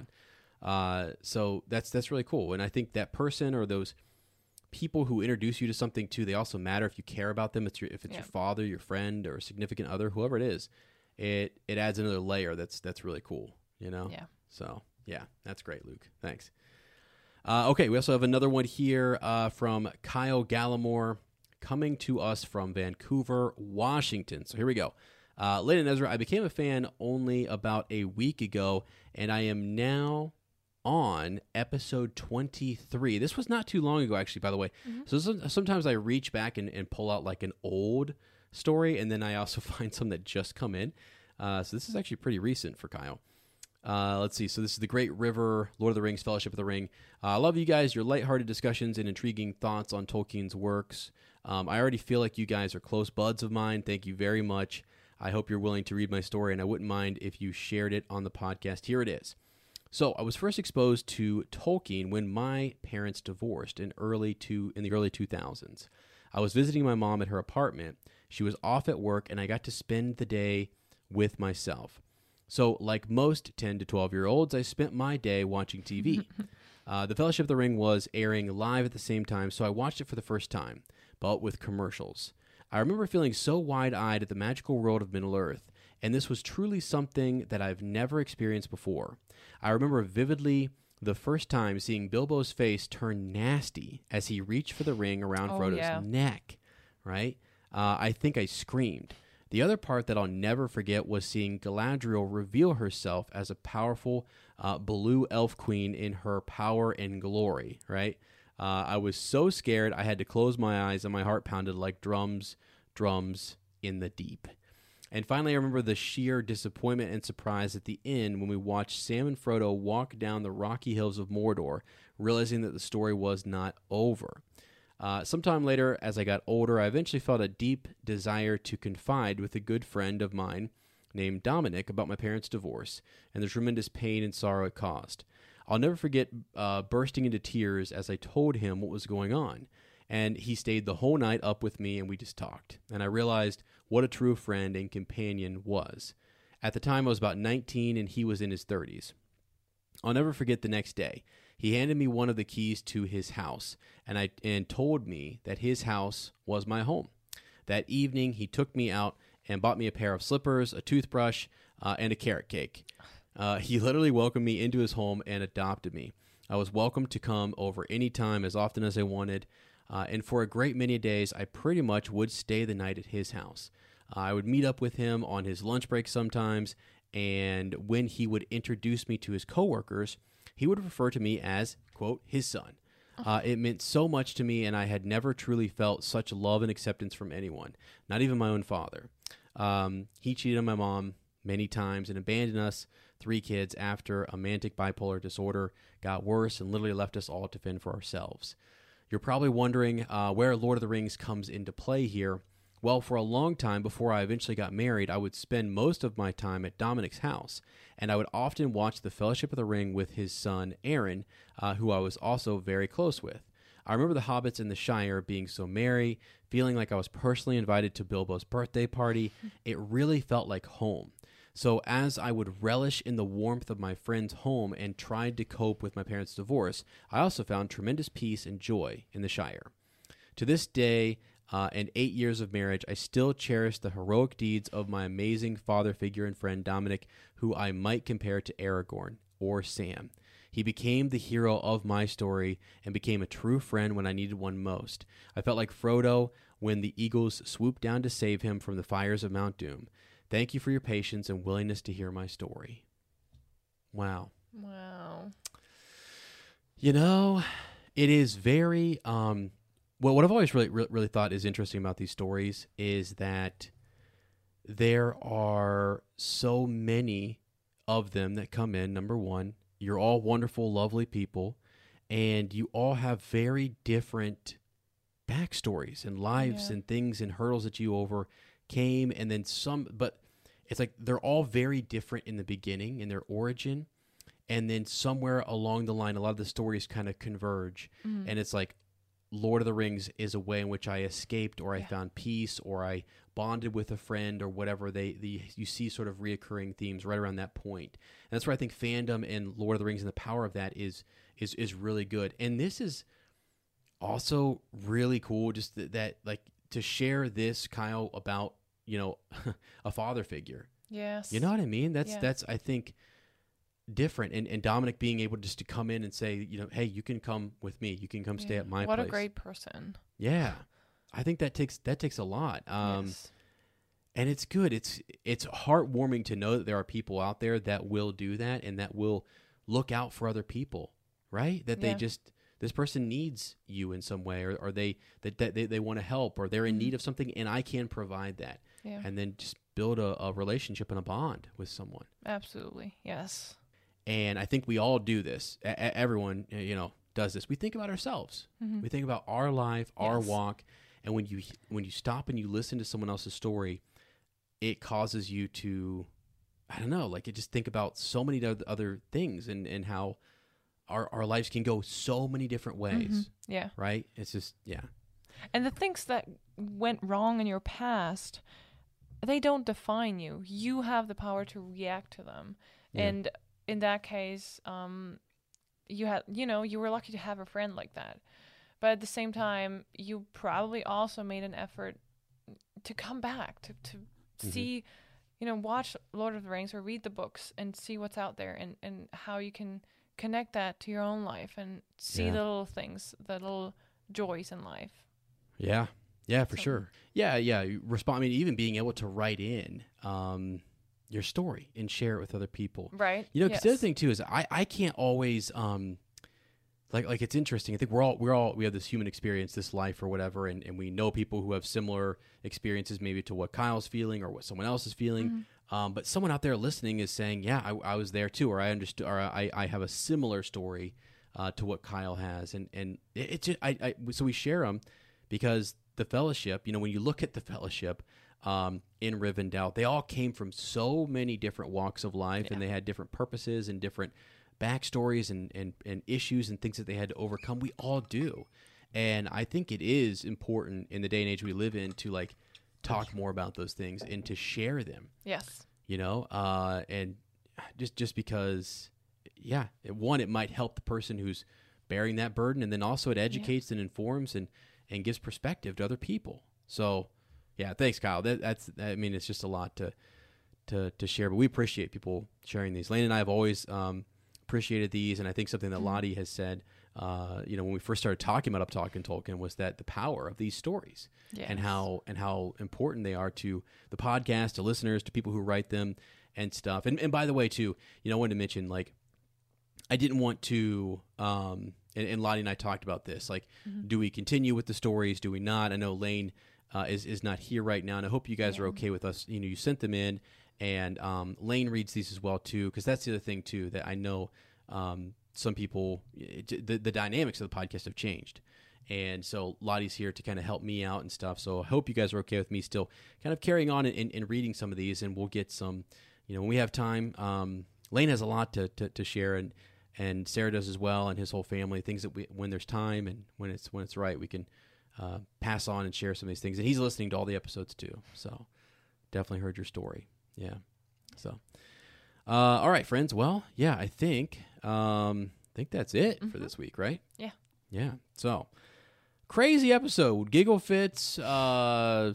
Uh, so that's that's really cool. And I think that person or those people who introduce you to something too, they also matter if you care about them. It's your, if it's Yeah. your father, your friend, or a significant other, whoever it is, it it adds another layer that's that's really cool, you know? Yeah. So yeah, that's great, Luke. Thanks. Uh, okay, we also have another one here uh, from Kyle Gallimore, coming to us from Vancouver, Washington. So here we go. Uh, Layden and Ezra, I became a fan only about a week ago, and I am now on episode twenty-three. This was not too long ago, actually, by the way. So some, sometimes I reach back and, and pull out like an old story, and then I also find some that just come in. Uh, so this is actually pretty recent for Kyle. Uh, let's see. So this is The Great River, Lord of the Rings, Fellowship of the Ring. Uh, I love you guys, your lighthearted discussions and intriguing thoughts on Tolkien's works. Um, I already feel like you guys are close buds of mine. Thank you very much. I hope you're willing to read my story, and I wouldn't mind if you shared it on the podcast. Here it is. So I was first exposed to Tolkien when my parents divorced in early two in the early two thousands. I was visiting my mom at her apartment. She was off at work, and I got to spend the day with myself. So, like most ten to twelve-year-olds, I spent my day watching T V. uh, the Fellowship of the Ring was airing live at the same time, so I watched it for the first time, but with commercials. I remember feeling so wide-eyed at the magical world of Middle-earth, and this was truly something that I've never experienced before. I remember vividly the first time seeing Bilbo's face turn nasty as he reached for the ring around Oh, Frodo's yeah. neck, right? Uh, I think I screamed. The other part that I'll never forget was seeing Galadriel reveal herself as a powerful uh, blue elf queen in her power and glory, right? Uh, I was so scared I had to close my eyes and my heart pounded like drums, drums in the deep. And finally, I remember the sheer disappointment and surprise at the end when we watched Sam and Frodo walk down the rocky hills of Mordor, realizing that the story was not over. Uh, sometime later, as I got older, I eventually felt a deep desire to confide with a good friend of mine named Dominic about my parents' divorce and the tremendous pain and sorrow it caused. I'll never forget uh, bursting into tears as I told him what was going on. And he stayed the whole night up with me, and we just talked. And I realized what a true friend and companion was. At the time, I was about nineteen, and he was in his thirties. I'll never forget the next day. He handed me one of the keys to his house, and I and told me that his house was my home. That evening, he took me out and bought me a pair of slippers, a toothbrush, uh, and a carrot cake. Uh, he literally welcomed me into his home and adopted me. I was welcome to come over anytime, as often as I wanted, uh, and for a great many days, I pretty much would stay the night at his house. Uh, I would meet up with him on his lunch break sometimes, and when he would introduce me to his coworkers, he would refer to me as, quote, his son. Uh, it meant so much to me, and I had never truly felt such love and acceptance from anyone, not even my own father. Um, he cheated on my mom many times and abandoned us, three kids, after a manic bipolar disorder got worse and literally left us all to fend for ourselves. You're probably wondering uh, where Lord of the Rings comes into play here. Well, for a long time before I eventually got married, I would spend most of my time at Dominic's house, and I would often watch The Fellowship of the Ring with his son, Aaron, uh, who I was also very close with. I remember the hobbits in the Shire being so merry, feeling like I was personally invited to Bilbo's birthday party. It really felt like home. So as I would relish in the warmth of my friend's home and tried to cope with my parents' divorce, I also found tremendous peace and joy in the Shire. To this day, Uh, and eight years of marriage, I still cherish the heroic deeds of my amazing father figure and friend Dominic, who I might compare to Aragorn or Sam. He became the hero of my story and became a true friend when I needed one most. I felt like Frodo when the eagles swooped down to save him from the fires of Mount Doom. Thank you for your patience and willingness to hear my story. Wow. Wow. You know, it is very... Um, Well, what I've always really, really, really thought is interesting about these stories is that there are so many of them that come in. Number one, you're all wonderful, lovely people, and you all have very different backstories and lives Yeah. and things and hurdles that you overcame, and then some, but it's like they're all very different in the beginning, in their origin, and then somewhere along the line, a lot of the stories kind of converge, Mm-hmm. and it's like, Lord of the Rings is a way in which I escaped, or I Yeah. found peace, or I bonded with a friend, or whatever. They, the you see sort of reoccurring themes right around that point, and that's where I think fandom and Lord of the Rings and the power of that is is is really good. And this is also really cool, just that, that like to share this, Kyle, about you know a father figure. Yes. You know what I mean? That's Yeah. that's I think. different and, and Dominic being able just to come in and say, you know, hey, you can come with me, you can come stay Yeah. at my what place. a great person. Yeah, I think that takes that takes a lot, um, Yes. and it's good. It's it's heartwarming to know that there are people out there that will do that and that will look out for other people, right? That they Yeah. just this person needs you in some way, or, or they that, that they, they want to help, or they're in Mhm. need of something, and I can provide that, Yeah. and then just build a, a relationship and a bond with someone. Absolutely. Yes. And I think we all do this. A- a- everyone, uh, you know, does this. We think about ourselves. Mhm. We think about our life, our Yes. walk, and when you when you stop and you listen to someone else's story, it causes you to, I don't know, like you just think about so many oth- other things and, and how our our lives can go so many different ways, Mhm. Yeah. right? It's just, yeah. And the things that went wrong in your past, they don't define you. You have the power to react to them. Yeah. And in that case, um, you had, you know, you were lucky to have a friend like that. But at the same time, you probably also made an effort to come back, to, to Mhm. see, you know, watch Lord of the Rings or read the books and see what's out there and, and how you can connect that to your own life and see Yeah. the little things, the little joys in life. Yeah. Yeah, for So- sure. Yeah, yeah. you Respond. I mean, even being able to write in um, your story and share it with other people. Right. You know, because the other Yes. thing too is I, I can't always um, like like it's interesting. I think we're all we're all we have this human experience, this life or whatever, and, and we know people who have similar experiences maybe to what Kyle's feeling or what someone else is feeling. Mm-hmm. Um, but someone out there listening is saying, yeah, I, I was there too, or I understood, or I, I have a similar story uh, to what Kyle has, and and it, it's just, I, I so we share them because the fellowship. You know, when you look at the fellowship. Um, in Rivendell, they all came from so many different walks of life, Yeah. and they had different purposes and different backstories and, and, and issues and things that they had to overcome. We all do. And I think it is important in the day and age we live in to like talk more about those things and to share them, Yes. you know, uh, and just, just because, yeah, it, one, it might help the person who's bearing that burden. And then also it educates and informs and, and gives perspective to other people. So yeah, thanks, Kyle. That, that's, I mean, it's just a lot to, to, to share, but we appreciate people sharing these. Lane and I have always, um, appreciated these, and I think something that Lottie has said, uh, you know, when we first started talking about Up Talking Tolkien, was that the power of these stories and Yes. how and how important they are to the podcast, to listeners, to people who write them and stuff. And and by the way, too, you know, I wanted to mention, like, I didn't want to, um, and, and Lottie and I talked about this, like, do we continue with the stories? Do we not? I know Lane uh, is is not here right now, and I hope you guys are okay with us. You know, you sent them in. And um, Lane reads these as well, too, because that's the other thing, too, that I know um, some people, it, the, the dynamics of the podcast have changed. And so Lottie's here to kind of help me out and stuff. So I hope you guys are okay with me still kind of carrying on and, and, and reading some of these. And we'll get some, you know, when we have time. Um, Lane has a lot to, to, to share, and, and Sarah does as well, and his whole family, things that we, when there's time and when it's when it's right, we can uh, pass on and share some of these things. And he's listening to all the episodes, too. So definitely heard your story. Yeah. So, uh, all right, friends. Well, yeah, I think, um, I think that's it Mm-hmm. for this week, right? Yeah. Yeah. So, crazy episode, giggle fits, uh,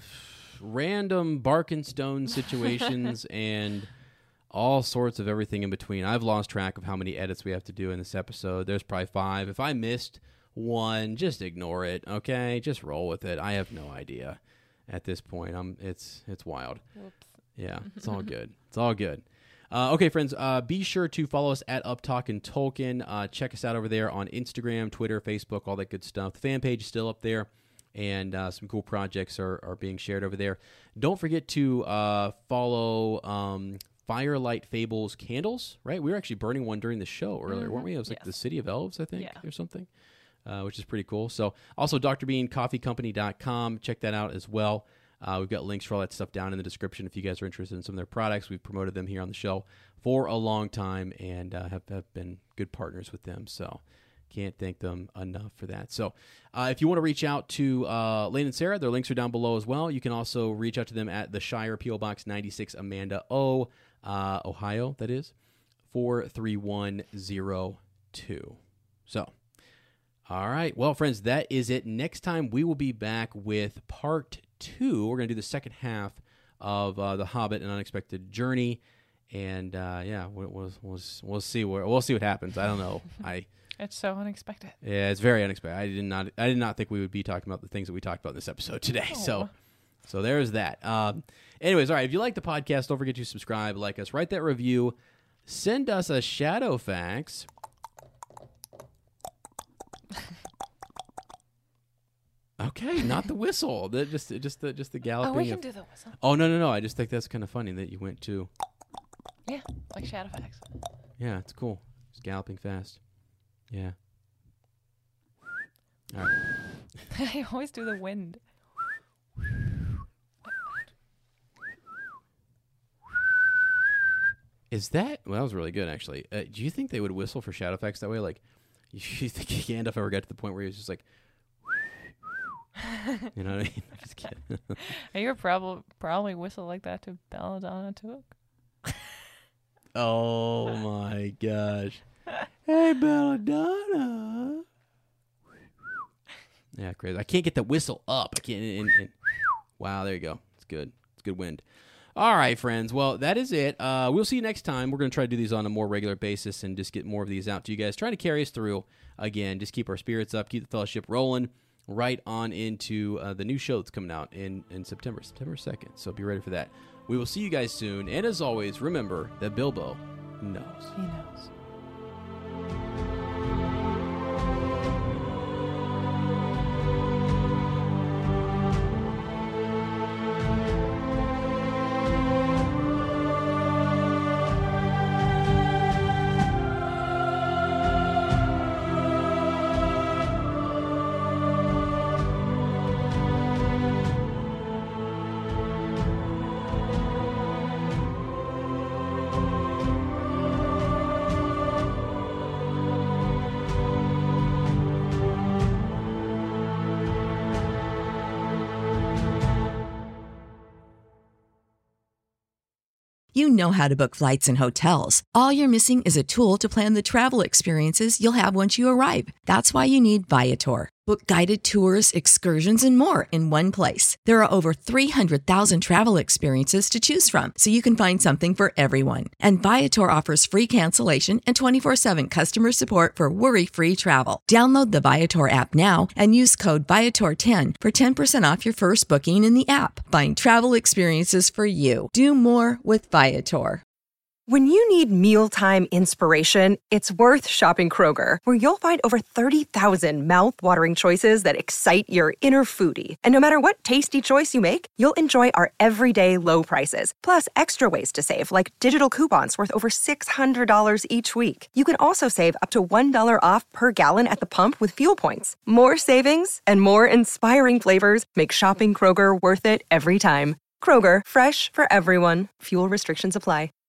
random bark and stone situations, and all sorts of everything in between. I've lost track of how many edits we have to do in this episode. There's probably five. If I missed one, just ignore it. Okay, just roll with it. I have no idea at this point. I'm. It's it's wild. Whoops. Yeah, it's all good. It's all good. Uh, okay, friends, uh, be sure to follow us at Up Talkin' Tolkien. Uh, check us out over there on Instagram, Twitter, Facebook, all that good stuff. The fan page is still up there, and uh, some cool projects are, are being shared over there. Don't forget to uh, follow um, Firelight Fables Candles, right? We were actually burning one during the show earlier, weren't we? It was like Yes. the City of Elves, I think, Yeah. or something, uh, which is pretty cool. So also D R Bean Coffee Company dot com. Check that out as well. Uh, we've got links for all that stuff down in the description if you guys are interested in some of their products. We've promoted them here on the show for a long time and uh, have, have been good partners with them. So can't thank them enough for that. So uh, if you want to reach out to uh, Lane and Sarah, their links are down below as well. You can also reach out to them at the Shire, P O Box ninety-six, Amanda O, uh, Ohio, that is, four three one zero two. So, all right. Well, friends, that is it. Next time we will be back with part two. We're going to do the second half of uh, The Hobbit: An Unexpected Journey, and uh, yeah, we'll, we'll we'll we'll see where we'll see what happens. I don't know. I It's so unexpected. yeah, it's very unexpected. I did not I did not think we would be talking about the things that we talked about in this episode today. So. Oh. So there's that. Um, anyways, all right. If you like the podcast, don't forget to subscribe, like us, write that review, send us a Shadowfax. Okay, not the whistle. The, just, just the, just the galloping. Oh, we can of- do the whistle. Oh no, no, no! I just think that's kind of funny that you went to. Yeah, like Shadowfax. Yeah, it's cool. It's galloping fast. Yeah. All right. I always do the wind. Is that? Well, that was really good, actually. Uh, do you think they would whistle for Shadowfax that way? Like, you think Gandalf ever got to the point where he was just like, you know what I mean? I'm just kidding. You would probably probably whistle like that to Belladonna Took. Oh my gosh! Hey, Belladonna. Yeah, crazy. I can't get the whistle up. I can't. And, and, wow, there you go. It's good. It's good wind. All right, friends. Well, that is it. Uh, we'll see you next time. We're going to try to do these on a more regular basis and just get more of these out to you guys. Trying to carry us through again. Just keep our spirits up, keep the fellowship rolling. right on into uh, the new show that's coming out in, in September, September second. So be ready for that. We will see you guys soon. And as always, remember that Bilbo knows. He knows. You know how to book flights and hotels. All you're missing is a tool to plan the travel experiences you'll have once you arrive. That's why you need Viator. Book guided tours, excursions, and more in one place. There are over three hundred thousand travel experiences to choose from, so you can find something for everyone. And Viator offers free cancellation and twenty-four seven customer support for worry-free travel. Download the Viator app now and use code Viator ten for ten percent off your first booking in the app. Find travel experiences for you. Do more with Viator. When you need mealtime inspiration, it's worth shopping Kroger, where you'll find over thirty thousand mouth-watering choices that excite your inner foodie. And no matter what tasty choice you make, you'll enjoy our everyday low prices, plus extra ways to save, like digital coupons worth over six hundred dollars each week. You can also save up to one dollar off per gallon at the pump with fuel points. More savings and more inspiring flavors make shopping Kroger worth it every time. Kroger, fresh for everyone. Fuel restrictions apply.